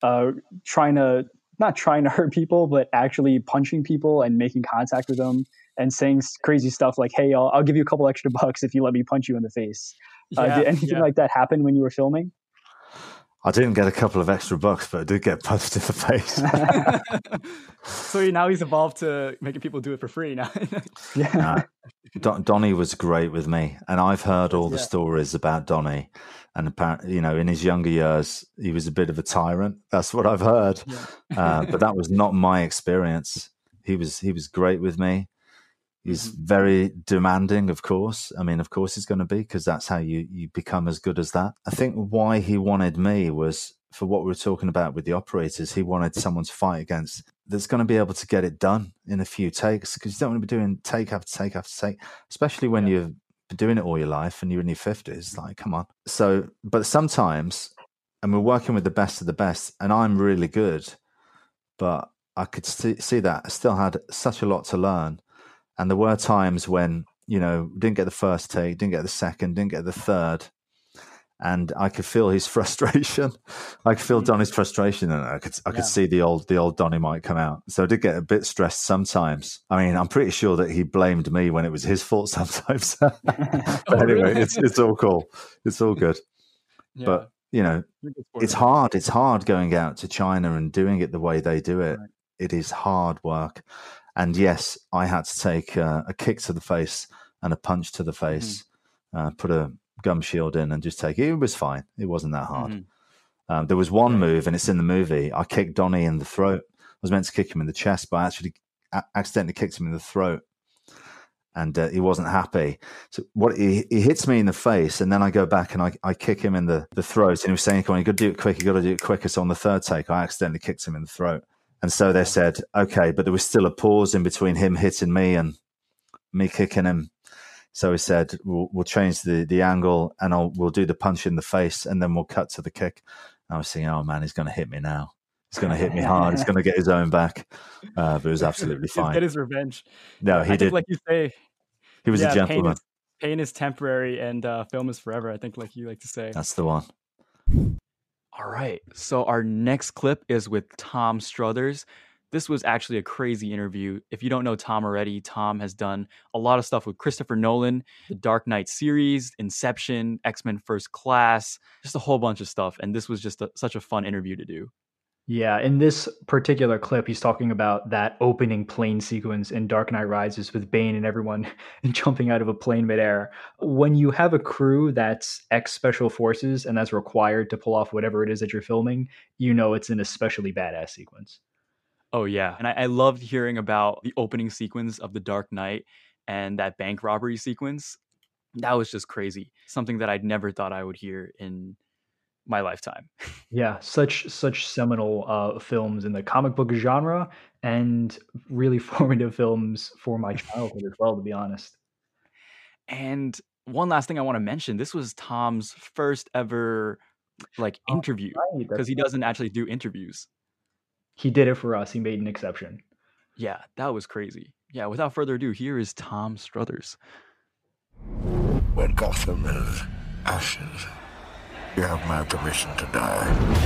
not trying to hurt people, but actually punching people and making contact with them and saying crazy stuff like, "Hey, I'll give you a couple extra bucks if you let me punch you in the face." Did anything like that happen when you were filming?
I didn't get a couple of extra bucks, but I did get punched in the face.
So now he's evolved to making people do it for free now.
Donnie was great with me, and I've heard all the stories about Donnie. And apparently, in his younger years, he was a bit of a tyrant. That's what I've heard. But that was not my experience. He was great with me. He's very demanding, of course. I mean, of course he's going to be, because that's how you become as good as that. I think why he wanted me was for what we were talking about with the operators. He wanted someone to fight against that's going to be able to get it done in a few takes, because you don't want to be doing take after take after take, especially when you've been doing it all your life and you're in your 50s. Like, come on. So, but sometimes, and we're working with the best of the best, and I'm really good, but I could see that I still had such a lot to learn. And there were times when, didn't get the first take, didn't get the second, didn't get the third. And I could feel his frustration. I could feel Donnie's frustration, and I could see the old Donnie might come out. So I did get a bit stressed sometimes. I mean, I'm pretty sure that he blamed me when it was his fault sometimes. But anyway, it's all cool. It's all good. Yeah. But, it's hard. It's hard going out to China and doing it the way they do it. Right. It is hard work. And yes, I had to take a kick to the face and a punch to the face, put a gum shield in and just take it. It was fine. It wasn't that hard. There was one move, and it's in the movie. I kicked Donnie in the throat. I was meant to kick him in the chest, but I actually accidentally kicked him in the throat, and he wasn't happy. So he hits me in the face, and then I go back and I kick him in the throat. And he was saying, "Come on, you got to do it quick. You got to do it quicker." So on the third take, I accidentally kicked him in the throat. And so they said, okay, but there was still a pause in between him hitting me and me kicking him. So he said, we'll change the angle, and we'll do the punch in the face, and then we'll cut to the kick. And I was thinking, oh man, he's going to hit me now. He's going to hit me hard. He's going to get his own back. But it was absolutely fine.
Get his revenge.
No, he did.
Like you say,
he was a gentleman.
Pain is temporary, and film is forever. I think, like you like to say.
That's the one.
All right. So our next clip is with Tom Struthers. This was actually a crazy interview. If you don't know Tom already, Tom has done a lot of stuff with Christopher Nolan, the Dark Knight series, Inception, X-Men First Class, just a whole bunch of stuff. And this was just such a fun interview to do.
Yeah, in this particular clip, he's talking about that opening plane sequence in Dark Knight Rises with Bane and everyone jumping out of a plane midair. When you have a crew that's ex-special forces and that's required to pull off whatever it is that you're filming, it's an especially badass sequence.
Oh, yeah. And I loved hearing about the opening sequence of The Dark Knight and that bank robbery sequence. That was just crazy. Something that I'd never thought I would hear in my lifetime.
Yeah, such seminal films in the comic book genre, and really formative films for my childhood as well, to be honest.
And one last thing I want to mention, this was Tom's first ever interview, because he doesn't actually do interviews.
He did it for us. He made an exception.
Yeah, that was crazy. Yeah, without further ado, here is Tom Struthers.
When Gotham is ashes, you have my permission to die.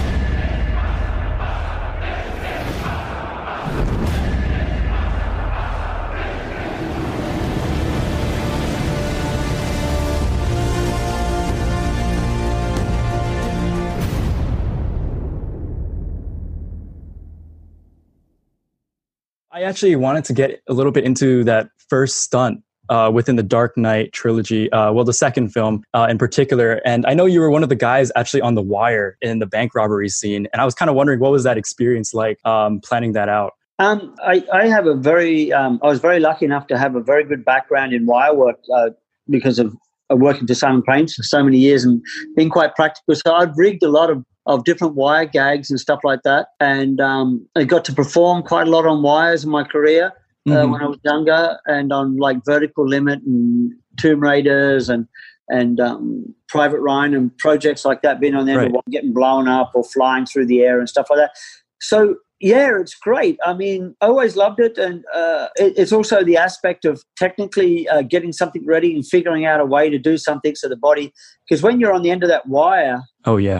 I actually wanted to get a little bit into that first stunt within the Dark Knight trilogy, the second film in particular. And I know you were one of the guys actually on the wire in the bank robbery scene. And I was kind of wondering, what was that experience like planning that out?
I have I was very lucky enough to have a very good background in wire work because of working for Simon Cranes for so many years and being quite practical. So I've rigged a lot of different wire gags and stuff like that. And I got to perform quite a lot on wires in my career. When I was younger, and on Vertical Limit and Tomb Raiders and Private Ryan and projects like that, being on there, right, getting blown up or flying through the air and stuff like that. So yeah, it's great. I mean, I always loved it, and it's also the aspect of technically getting something ready and figuring out a way to do something so the body, because when you're on the end of that wire,
oh yeah,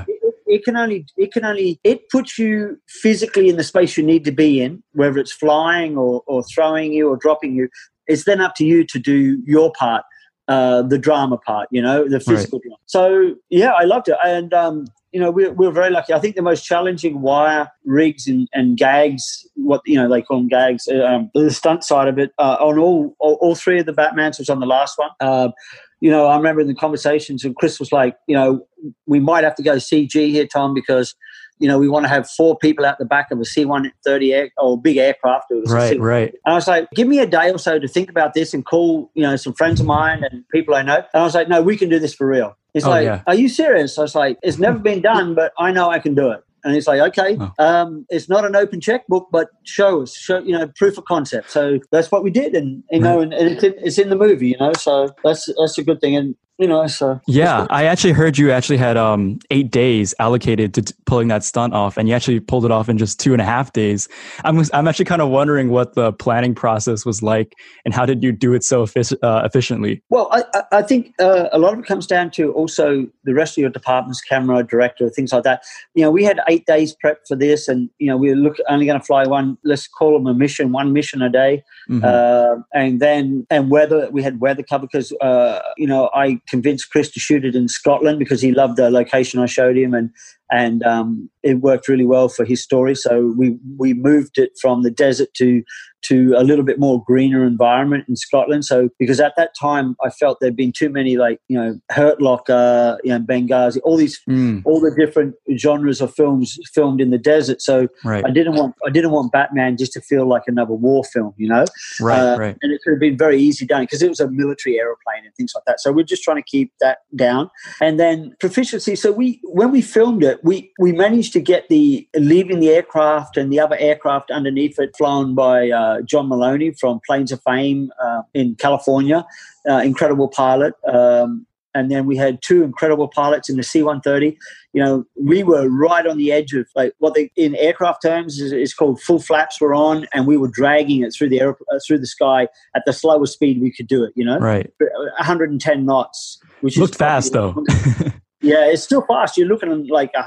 it puts you physically in the space you need to be in, whether it's flying or throwing you or dropping you. It's then up to you to do your part, the drama part, the physical drama. So yeah, I loved it. And we were very lucky. I think the most challenging wire rigs and gags, what they call them gags, the stunt side of it, on all three of the Batmans was on the last one. I remember in the conversations, and Chris was like, we might have to go CG here, Tom, because we want to have 4 people out the back of a C-130 or big aircraft.
Right.
And I was like, give me a day or so to think about this and call, some friends of mine and people I know. And I was like, no, we can do this for real. He's are you serious? I was like, it's never been done, but I know I can do it. And he's like, okay, it's not an open checkbook, but show proof of concept. So that's what we did. And, and it's in the movie, so that's a good thing. And, so.
Yeah, I actually heard you actually had 8 days allocated to pulling that stunt off, and you actually pulled it off in just 2.5 days. I'm actually kind of wondering what the planning process was like, and how did you do it so efficiently?
Well, I think a lot of it comes down to also the rest of your department's camera, director, things like that. We had 8 days prep for this, and we were only going to fly one. Let's call them one mission a day, and weather. We had weather cover because I convinced Chris to shoot it in Scotland because he loved the location I showed him, and it worked really well for his story. So we moved it from the desert to a little bit more greener environment in Scotland. So because at that time I felt there'd been too many Hurt Locker, Benghazi, all the different genres of films filmed in the desert. So I didn't want Batman just to feel like another war film,
Right.
And it could have been very easy done because it was a military airplane and things like that. So we're just trying to keep that down. And then proficiency. So when we filmed it, we managed to get leaving the aircraft and the other aircraft underneath it flown by John Maloney from Planes of Fame in California, incredible pilot. And then we had 2 incredible pilots in the C-130. We were right on the edge of what in aircraft terms is called full flaps were on, and we were dragging it through the sky at the slowest speed we could do it.
Right,
110 knots, which
looked fast though.
Yeah, it's still fast. You're looking at like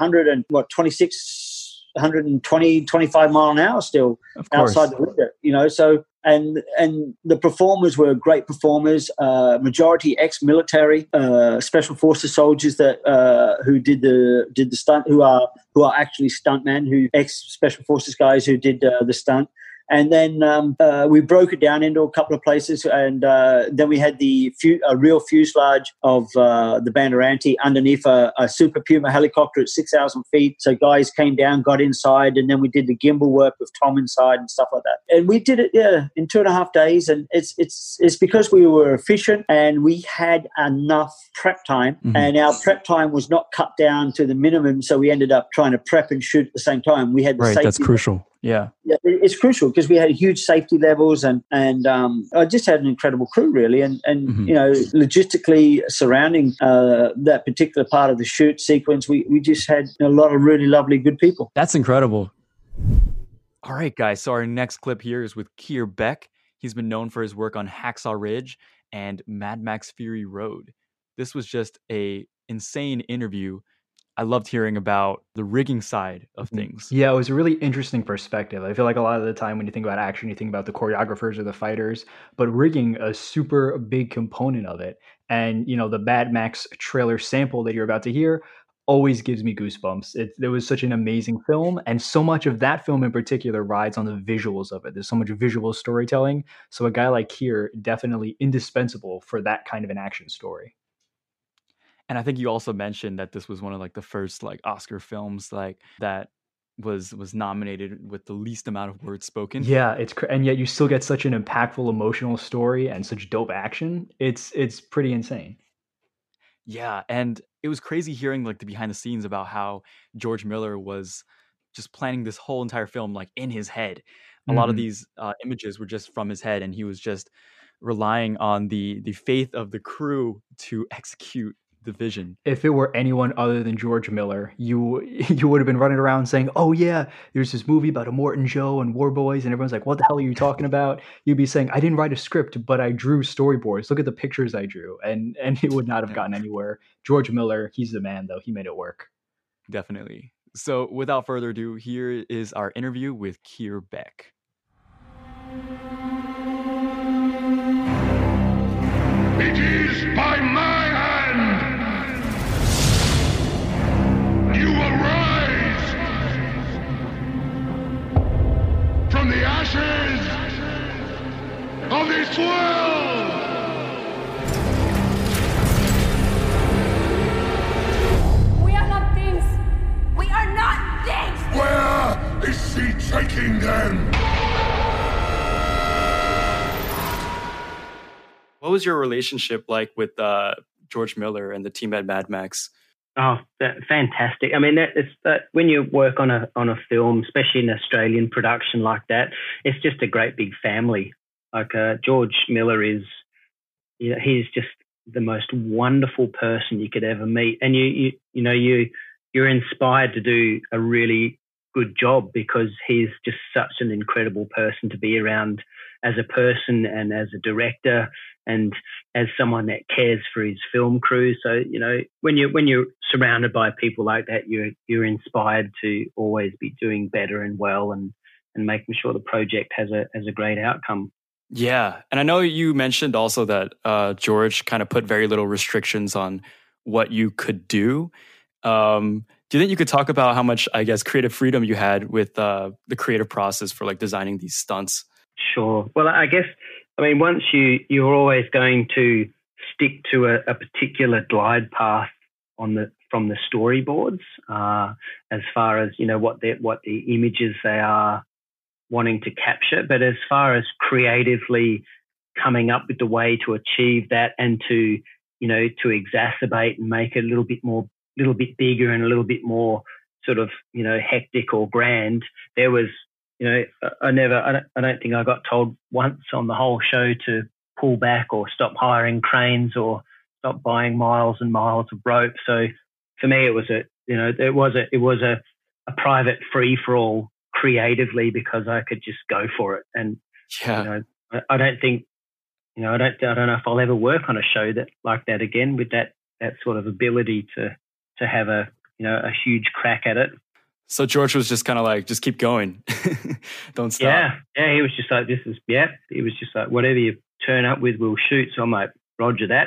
25 mile an hour still outside the window, so and the performers were great performers, majority ex-military, special forces soldiers that who did the stunt, who are actually stuntmen, who ex-special forces guys who did the stunt. And then we broke it down into a couple of places, and then we had a real fuselage of the Banderanti underneath a Super Puma helicopter at 6,000 feet. So guys came down, got inside, and then we did the gimbal work with Tom inside and stuff like that. And we did it, in 2.5 days. And it's because we were efficient and we had enough prep time, and our prep time was not cut down to the minimum. So we ended up trying to prep and shoot at the same time. We had the safety.
That's crucial. Yeah,
it's crucial because we had huge safety levels, and I just had an incredible crew, really, and logistically surrounding that particular part of the shoot sequence, we just had a lot of really lovely, good people.
That's incredible. All right, guys. So our next clip here is with Keir Beck. He's been known for his work on Hacksaw Ridge and Mad Max Fury Road. This was just a insane interview. I loved hearing about the rigging side of things.
Yeah, it was a really interesting perspective. I feel like a lot of the time when you think about action, you think about the choreographers or the fighters, but rigging a super big component of it. And, the Mad Max trailer sample that you're about to hear always gives me goosebumps. It was such an amazing film, and so much of that film in particular rides on the visuals of it. There's so much visual storytelling. So a guy like Keir, definitely indispensable for that kind of an action story.
And I think you also mentioned that this was one of the first Oscar films that was nominated with the least amount of words spoken.
Yeah, and yet you still get such an impactful emotional story and such dope action. It's pretty insane.
Yeah, and it was crazy hearing the behind the scenes about how George Miller was just planning this whole entire film in his head. A lot of these images were just from his head, and he was just relying on the faith of the crew to execute the vision.
If it were anyone other than George Miller, you would have been running around saying, "Oh yeah, there's this movie about Immortan Joe and War Boys," and everyone's like, "What the hell are you talking about?" You'd be saying, "I didn't write a script, but I drew storyboards. Look at the pictures I drew," and it would not have gotten anywhere. George Miller, he's the man though. He made it work.
Definitely. So without further ado, here is our interview with Keir Beck.
It is by my hand you arise from the ashes of this world.
We are not things. We are not things.
Where is she taking them?
What was your relationship like with George Miller and the team at Mad Max?
Oh, fantastic! I mean, when you work on a film, especially an Australian production like that, it's just a great big family. Like George Miller is, he's just the most wonderful person you could ever meet, and you're inspired to do a really good job because he's just such an incredible person to be around as a person and as a director and as someone that cares for his film crew. So, when you're surrounded by people like that, you're inspired to always be doing better and well and making sure the project has a great outcome.
Yeah. And I know you mentioned also that George kind of put very little restrictions on what you could do. Do you think you could talk about how much, I guess, creative freedom you had with the creative process for like designing these stunts?
Sure. Well, I guess, once you're always going to stick to a particular glide path from the storyboards, as far as what the images they are wanting to capture, but as far as creatively coming up with the way to achieve that and to exacerbate and make it a little bit bigger and a little bit more sort of hectic or grand, there was. I don't think I got told once on the whole show to pull back or stop hiring cranes or stop buying miles and miles of rope. So for me, it was a private free for all creatively because I could just go for it. And I don't think I don't know if I'll ever work on a show like that again with that sort of ability to have a huge crack at it.
So George was just kind of like, just keep going. Don't stop.
Yeah. He was just like, he was just like, whatever you turn up with, we'll shoot. So I'm like, Roger that.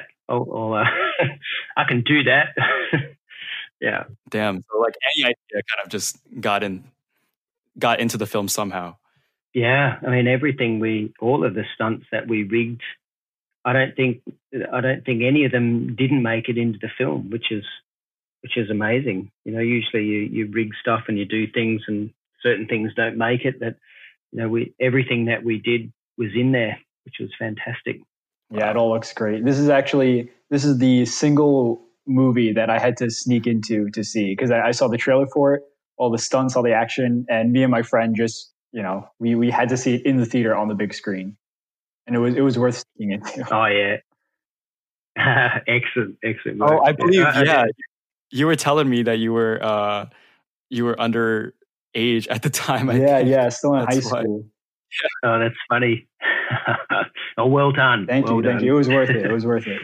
I can do that. Yeah.
Damn. So like any idea kind of just got into the film somehow.
Yeah. All of the stunts that we rigged, I don't think any of them didn't make it into the film, which is amazing. Usually you rig stuff and you do things and certain things don't make it, but everything that we did was in there, which was fantastic.
Yeah, it all looks great. This is the single movie that I had to sneak into to see because I saw the trailer for it, all the stunts, all the action, and me and my friend just, we had to see it in the theater on the big screen. And it was worth sneaking into.
Oh yeah. Excellent.
Oh, I believe, yeah.
You were telling me that you were under age at the time.
Still in high school.
Oh, that's funny. Oh, well done.
Thank you. It was worth it.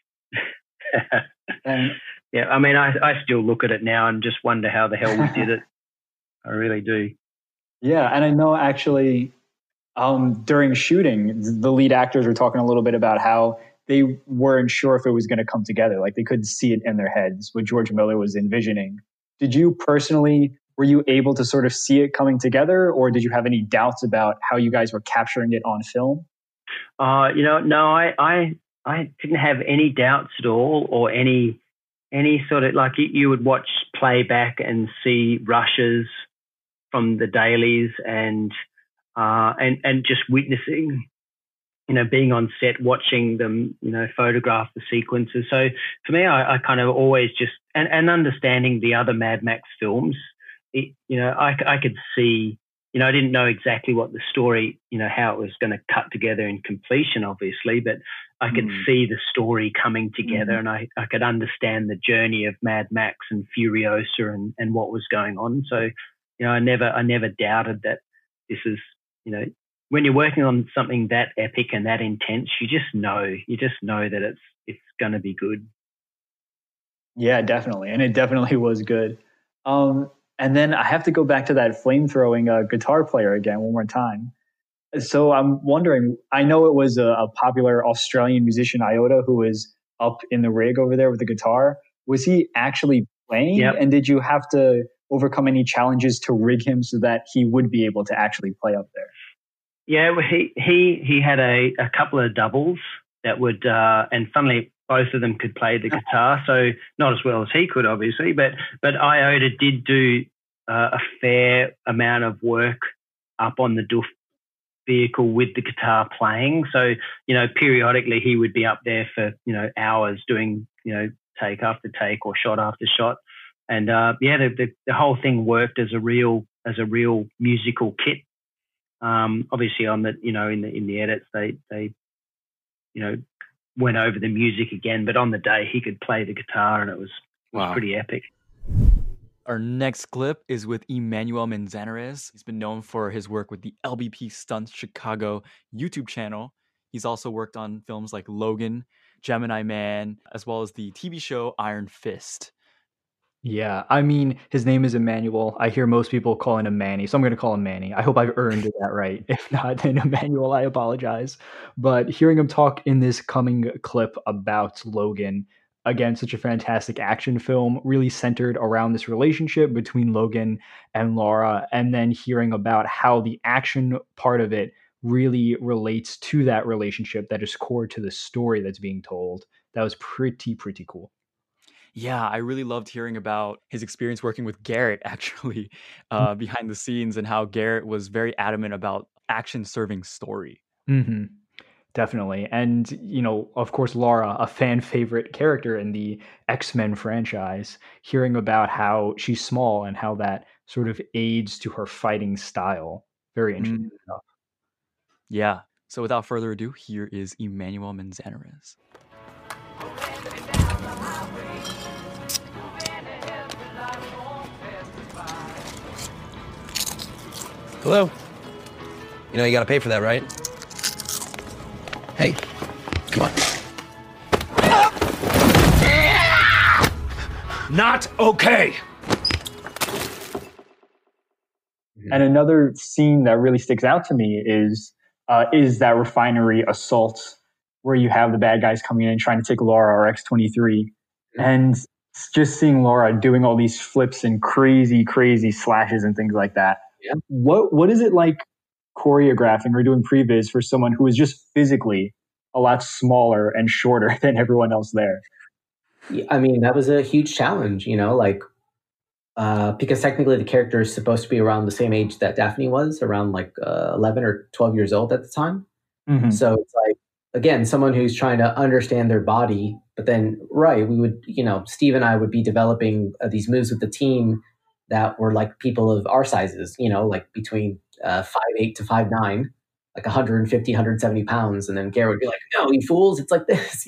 And, yeah, I still look at it now and just wonder how the hell we did it. I really do.
Yeah, and I know actually during shooting, the lead actors were talking a little bit about how they weren't sure if it was going to come together. Like they couldn't see it in their heads, what George Miller was envisioning. Were you able to sort of see it coming together, or did you have any doubts about how you guys were capturing it on film?
No, I didn't have any doubts at all, or any sort of, like you would watch playback and see rushes from the dailies and just witnessing, being on set, watching them, photograph the sequences. So for me, I kind of always just, and understanding the other Mad Max films, I could see, I didn't know exactly what the story, how it was going to cut together in completion, obviously, but I could see the story coming together and I could understand the journey of Mad Max and Furiosa and what was going on. So, I never doubted that this is, when you're working on something that epic and that intense, you just know that it's going to be good.
Yeah, definitely. And it definitely was good. And then I have to go back to that flame-throwing guitar player again one more time. So I'm wondering, I know it was a popular Australian musician, Iota, who was up in the rig over there with the guitar. Was he actually playing?
Yep.
And did you have to overcome any challenges to rig him so that he would be able to actually play up there?
Yeah, well, he had a couple of doubles that would, and funnily, both of them could play the guitar. So not as well as he could, obviously, but Iota did do a fair amount of work up on the Doof vehicle with the guitar playing. So, periodically he would be up there for, hours doing, take after take or shot after shot. And the whole thing worked as a real musical kit. Obviously on the, in the edits, they went over the music again, but on the day he could play the guitar and it was pretty epic.
Our next clip is with Emmanuel Manzanares. He's been known for his work with the LBP Stunts Chicago YouTube channel. He's also worked on films like Logan, Gemini Man, as well as the TV show Iron Fist.
Yeah, I mean, his name is Emmanuel. I hear most people calling him Manny, so I'm going to call him Manny. I hope I've earned that right. If not, then Emmanuel, I apologize. But hearing him talk in this coming clip about Logan, again, such a fantastic action film, really centered around this relationship between Logan and Laura, and then hearing about how the action part of it really relates to that relationship that is core to the story that's being told. That was pretty cool.
Yeah, I really loved hearing about his experience working with Garrett, actually, behind the scenes, and how Garrett was very adamant about action serving story.
Mm-hmm. Definitely. And, of course, Laura, a fan favorite character in the X-Men franchise, hearing about how she's small and how that sort of aids to her fighting style. Very interesting stuff.
Yeah. So without further ado, here is Emmanuel Manzanares.
Hello? You got to pay for that, right? Hey, come on. Not okay.
And another scene that really sticks out to me is that refinery assault where you have the bad guys coming in and trying to take Laura or X-23. And just seeing Laura doing all these flips and crazy slashes and things like that. Yeah. What is it like choreographing or doing previs for someone who is just physically a lot smaller and shorter than everyone else there?
I mean, that was a huge challenge, because technically the character is supposed to be around the same age that Daphne was, around 11 or 12 years old at the time. Mm-hmm. So it's again, someone who's trying to understand their body, but then, we would, Steve and I would be developing these moves with the team that were like people of our sizes, between 5'8" to 5'9", 150, 170 pounds. And then Garrett would be like, no, you fools, it's like this,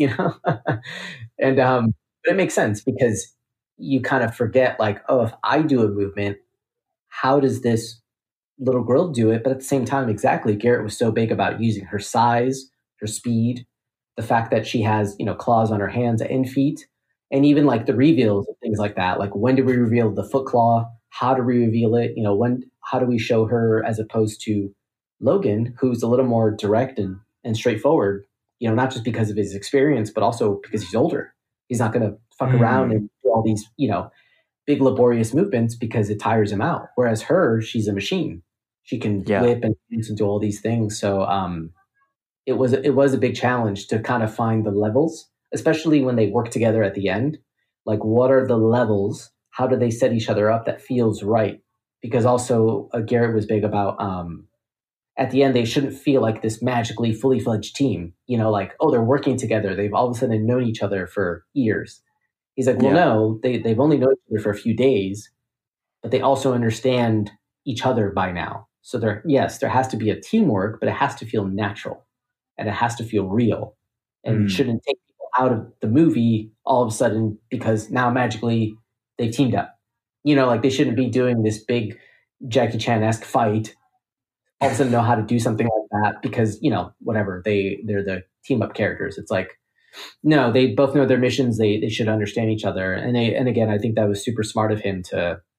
And but it makes sense because you kind of forget if I do a movement, how does this little girl do it? But at the same time, exactly, Garrett was so big about using her size, her speed, the fact that she has, claws on her hands and feet, and even the reveals and things like that. When do we reveal the foot claw? How do we reveal it? How do we show her as opposed to Logan, who's a little more direct and straightforward, not just because of his experience, but also because he's older. He's not going to fuck around and do all these, big laborious movements because it tires him out. Whereas she's a machine. She can whip and do all these things. So it was a big challenge to kind of find the levels, especially when they work together at the end. What are the levels? How do they set each other up that feels right? Because also Garrett was big about at the end, they shouldn't feel like this magically fully fledged team, they're working together. They've all of a sudden known each other for years. He's like, no, they've only known each other for a few days, but they also understand each other by now. So there has to be a teamwork, but it has to feel natural and it has to feel real and it shouldn't take people out of the movie all of a sudden because now magically they've teamed up. They shouldn't be doing this big Jackie Chan-esque fight, all of a sudden know how to do something like that because, whatever, they're the team up characters. It's no, they both know their missions. They should understand each other. And again, I think that was super smart of him to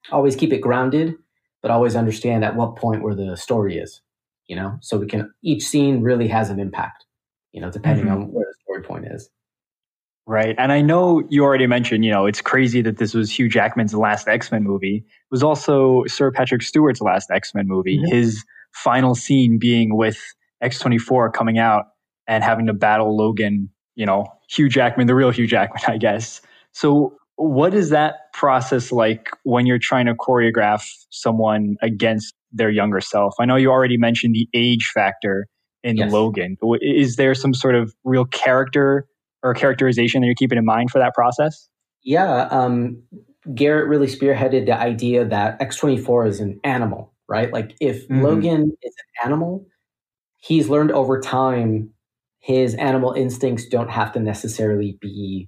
always keep it grounded, but always understand at what point where the story is, so we can, each scene really has an impact, depending on where the story point is.
Right. And I know you already mentioned, it's crazy that this was Hugh Jackman's last X-Men movie. It was also Sir Patrick Stewart's last X-Men movie. Mm-hmm. His final scene being with X-24 coming out and having to battle Logan, Hugh Jackman, the real Hugh Jackman, I guess. So what is that process like when you're trying to choreograph someone against their younger self? I know you already mentioned the age factor in Logan. Is there some sort of real character or characterization that you're keeping in mind for that process?
Yeah. Garrett really spearheaded the idea that X-24 is an animal, right? Like if Logan is an animal, he's learned over time his animal instincts don't have to necessarily be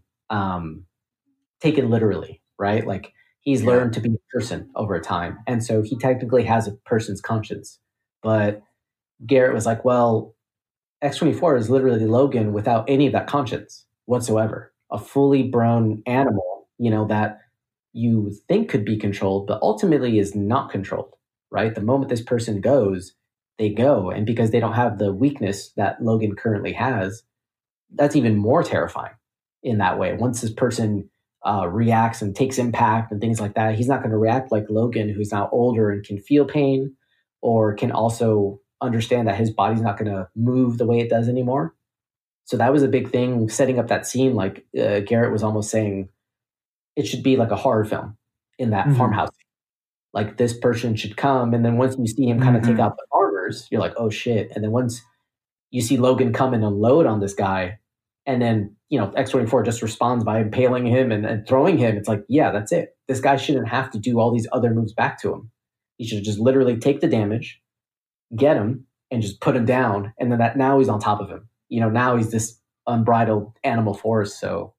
taken literally, right? Like he's learned to be a person over time. And so he technically has a person's conscience. But Garrett was like, well, X-24 is literally Logan without any of that conscience whatsoever. A fully grown animal, that you think could be controlled, but ultimately is not controlled, right? The moment this person goes, they go. And because they don't have the weakness that Logan currently has, that's even more terrifying in that way. Once this person reacts and takes impact and things like that, he's not going to react like Logan, who's now older and can feel pain or can also understand that his body's not going to move the way it does anymore. So that was a big thing, setting up that scene. Like Garrett was almost saying, it should be like a horror film in that farmhouse. Like this person should come, and then once you see him kind of take out the farmers, you're like, oh shit. And then once you see Logan come and unload on this guy, and then X-24 just responds by impaling him and throwing him, it's like, yeah, that's it. This guy shouldn't have to do all these other moves back to him. He should just literally take the damage, get him, and just put him down. And then now he's on top of him. Now he's this unbridled animal force. So,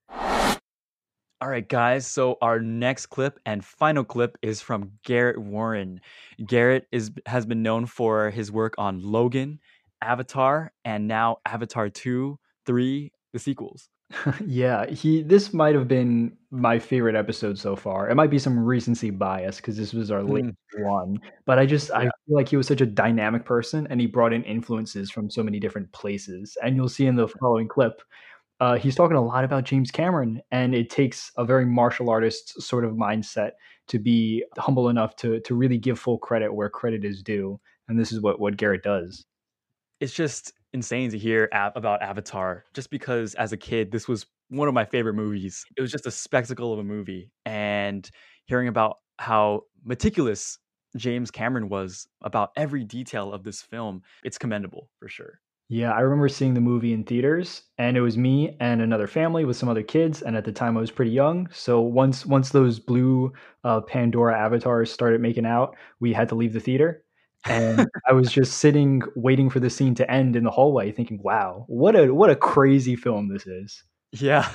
all right, guys. So our next clip and final clip is from Garrett Warren. Garrett has been known for his work on Logan, Avatar, and now Avatar 2, 3, the sequels.
Yeah, this might have been my favorite episode so far. It might be some recency bias because this was our latest one, but I feel like he was such a dynamic person and he brought in influences from so many different places. And you'll see in the following clip, he's talking a lot about James Cameron, and it takes a very martial artist sort of mindset to be humble enough to really give full credit where credit is due. And this is what Garrett does.
It's just insane to hear about Avatar, just because as a kid, this was one of my favorite movies. It was just a spectacle of a movie. And hearing about how meticulous James Cameron was about every detail of this film, it's commendable for sure.
Yeah, I remember seeing the movie in theaters, and it was me and another family with some other kids. And at the time I was pretty young. So once those blue Pandora avatars started making out, we had to leave the theater. And I was just sitting, waiting for the scene to end in the hallway, thinking, "Wow, what a crazy film this is!"
Yeah.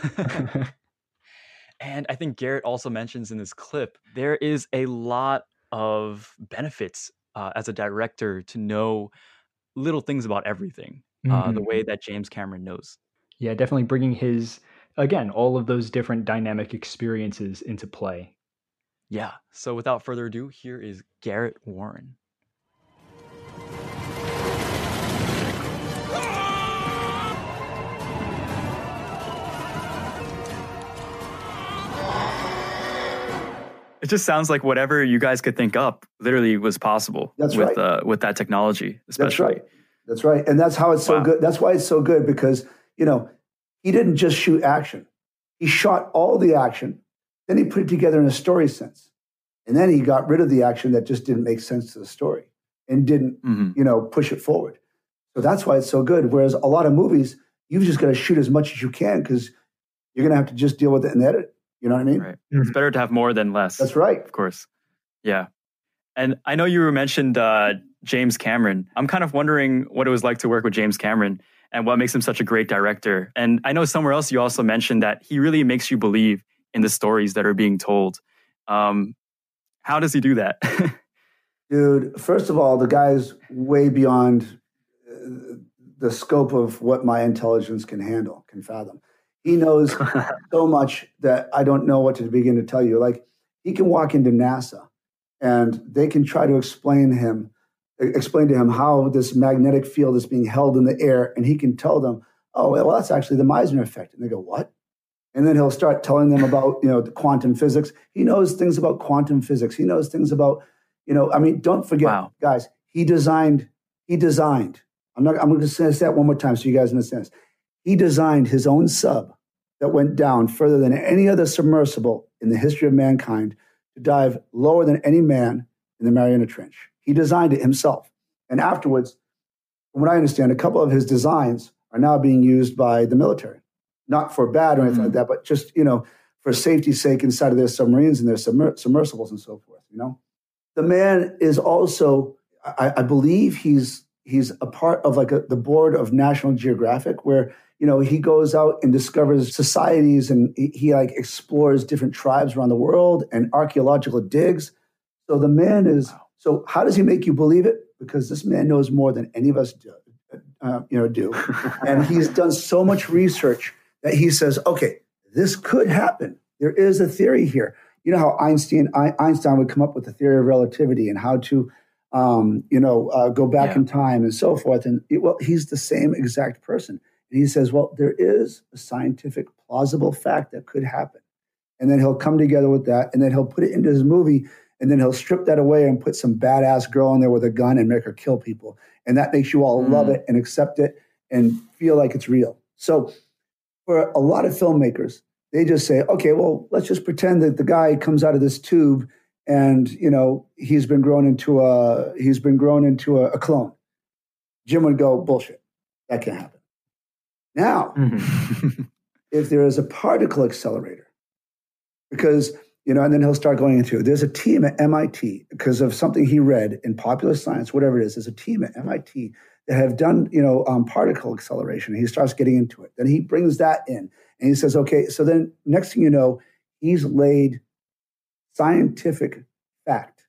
And I think Garrett also mentions in this clip there is a lot of benefits as a director to know little things about everything, the way that James Cameron knows.
Yeah, definitely bringing all of those different dynamic experiences into play.
Yeah. So without further ado, here is Garrett Warren. It just sounds like whatever you guys could think up literally was possible with that technology, especially.
That's right. And that's how it's so good. That's why it's so good, because, he didn't just shoot action. He shot all the action. Then he put it together in a story sense. And then he got rid of the action that just didn't make sense to the story and didn't, push it forward. So that's why it's so good. Whereas a lot of movies, you've just got to shoot as much as you can because you're going to have to just deal with it and edit. You know what I mean?
Right. It's better to have more than less.
That's right.
Of course. Yeah. And I know you mentioned James Cameron. I'm kind of wondering what it was like to work with James Cameron and what makes him such a great director. And I know somewhere else you also mentioned that he really makes you believe in the stories that are being told. How does he do that?
Dude, first of all, the guy's way beyond the scope of what my intelligence can handle, can fathom. He knows so much that I don't know what to begin to tell you. Like, he can walk into NASA and they can try to explain to him how this magnetic field is being held in the air, and he can tell them, oh, well, that's actually the Meissner effect. And they go, what? And then he'll start telling them about, the quantum physics. He knows things about quantum physics. He knows things about, don't forget, guys, he designed, I'm going to say that one more time so you guys understand this. He designed his own sub that went down further than any other submersible in the history of mankind to dive lower than any man in the Mariana Trench. He designed it himself. And afterwards, from what I understand, a couple of his designs are now being used by the military. Not for bad or anything like that, but just, for safety's sake inside of their submarines and their submersibles and so forth, The man is also, I believe he's a part of the board of National Geographic, where, he goes out and discovers societies, and he explores different tribes around the world and archaeological digs. So the man is, so how does he make you believe it? Because this man knows more than any of us do. And he's done so much research that he says, okay, this could happen. There is a theory here. You know how Einstein would come up with the theory of relativity and how to, go back in time and so forth. And he's the same exact person. And he says, well, there is a scientific plausible fact that could happen. And then he'll come together with that, and then he'll put it into his movie, and then he'll strip that away and put some badass girl in there with a gun and make her kill people. And that makes you all love it and accept it and feel like it's real. So for a lot of filmmakers, they just say, okay, well, let's just pretend that the guy comes out of this tube and, he's been grown into a clone. Jim would go, bullshit. That can't happen. Now, if there is a particle accelerator, because, and then he'll start going into, there's a team at MIT because of something he read in Popular Science, whatever it is, there's a team at MIT that have done, particle acceleration. And he starts getting into it. Then he brings that in and he says, okay, so then next thing you know, he's laid scientific fact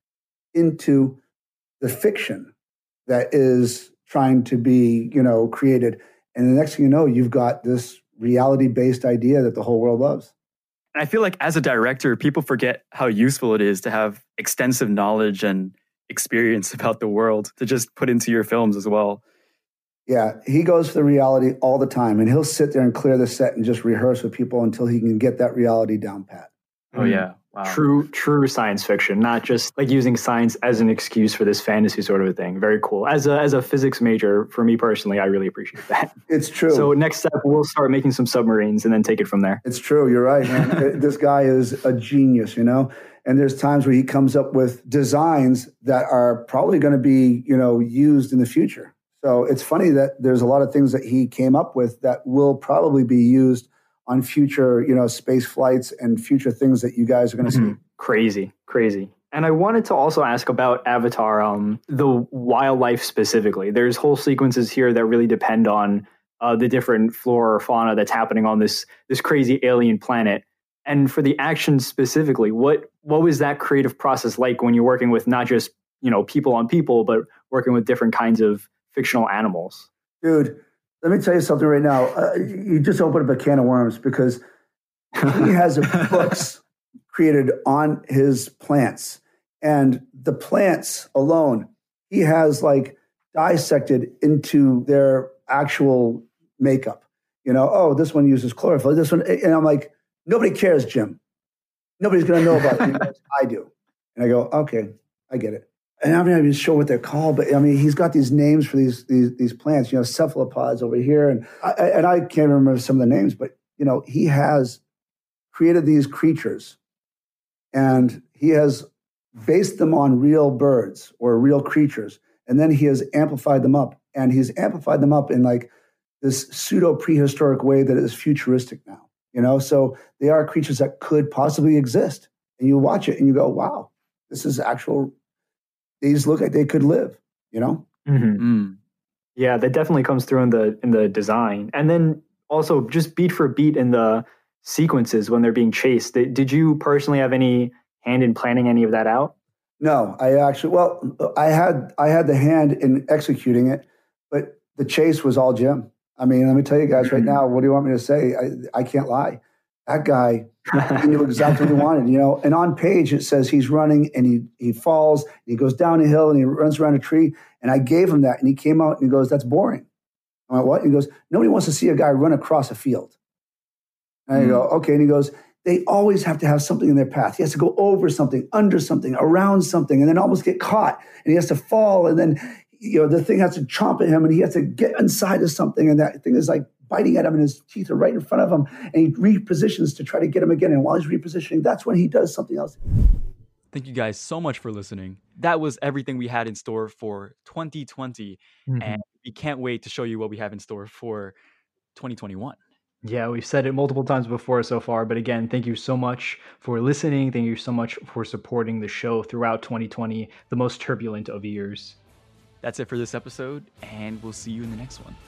into the fiction that is trying to be, created. And the next thing you know, you've got this reality-based idea that the whole world loves.
And I feel like as a director, people forget how useful it is to have extensive knowledge and experience about the world to just put into your films as well.
Yeah, he goes for the reality all the time, and he'll sit there and clear the set and just rehearse with people until he can get that reality down pat.
Oh, yeah. Wow.
True science fiction, not just using science as an excuse for this fantasy sort of a thing. Very cool. As a physics major, for me personally, I really appreciate that.
It's true.
So next step, we'll start making some submarines and then take it from there.
It's true. You're right, man. This guy is a genius, And there's times where he comes up with designs that are probably going to be, used in the future. So it's funny that there's a lot of things that he came up with that will probably be used on future, space flights and future things that you guys are going to see.
Crazy. And I wanted to also ask about Avatar, the wildlife specifically. There's whole sequences here that really depend on the different flora or fauna that's happening on this crazy alien planet. And for the action specifically, what was that creative process like when you're working with not just, people on people, but working with different kinds of fictional animals?
Dude, let me tell you something right now. You just opened up a can of worms because he has books created on his plants. And the plants alone, he has dissected into their actual makeup. This one uses chlorophyll, this one. And I'm like, nobody cares, Jim. Nobody's going to know about it. I do. And I go, okay, I get it. And I'm not even sure what they're called, but he's got these names for these plants, cephalopods over here. And I can't remember some of the names, but, he has created these creatures and he has based them on real birds or real creatures. And then he has amplified them up, and he's amplified them up in this pseudo prehistoric way that is futuristic now, so they are creatures that could possibly exist. And you watch it and you go, wow, this is actual. These look like they could live,
Yeah, that definitely comes through in the design. And then also just beat for beat in the sequences when they're being chased. Did you personally have any hand in planning any of that out?
No, I had the hand in executing it, but the chase was all Jim. Let me tell you guys right now, what do you want me to say? I can't lie. That guy He knew exactly what he wanted, you know. And on page it says he's running and he falls and he goes down a hill and he runs around a tree. And I gave him that and he came out and he goes, "That's boring." I went, "What?" And he goes, "Nobody wants to see a guy run across a field." And I go, "Okay." And he goes, "They always have to have something in their path. He has to go over something, under something, around something, and then almost get caught. And he has to fall, and then the thing has to chomp at him, and he has to get inside of something, and that thing is like biting at him, and his teeth are right in front of him, and he repositions to try to get him again. And while he's repositioning, that's when he does something else."
Thank you guys so much for listening. That was everything we had in store for 2020, and we can't wait to show you what we have in store for 2021.
Yeah, we've said it multiple times before so far, but again, thank you so much for listening. Thank you so much for supporting the show throughout 2020, the most turbulent of years.
That's it for this episode, and we'll see you in the next one.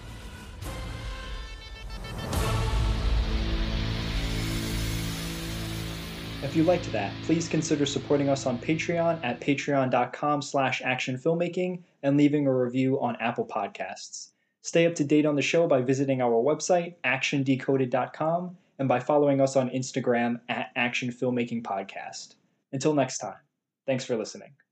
If you liked that, please consider supporting us on Patreon at patreon.com/actionfilmmaking and leaving a review on Apple Podcasts. Stay up to date on the show by visiting our website, actiondecoded.com, and by following us on Instagram at Action Filmmaking Podcast. Until next time, thanks for listening.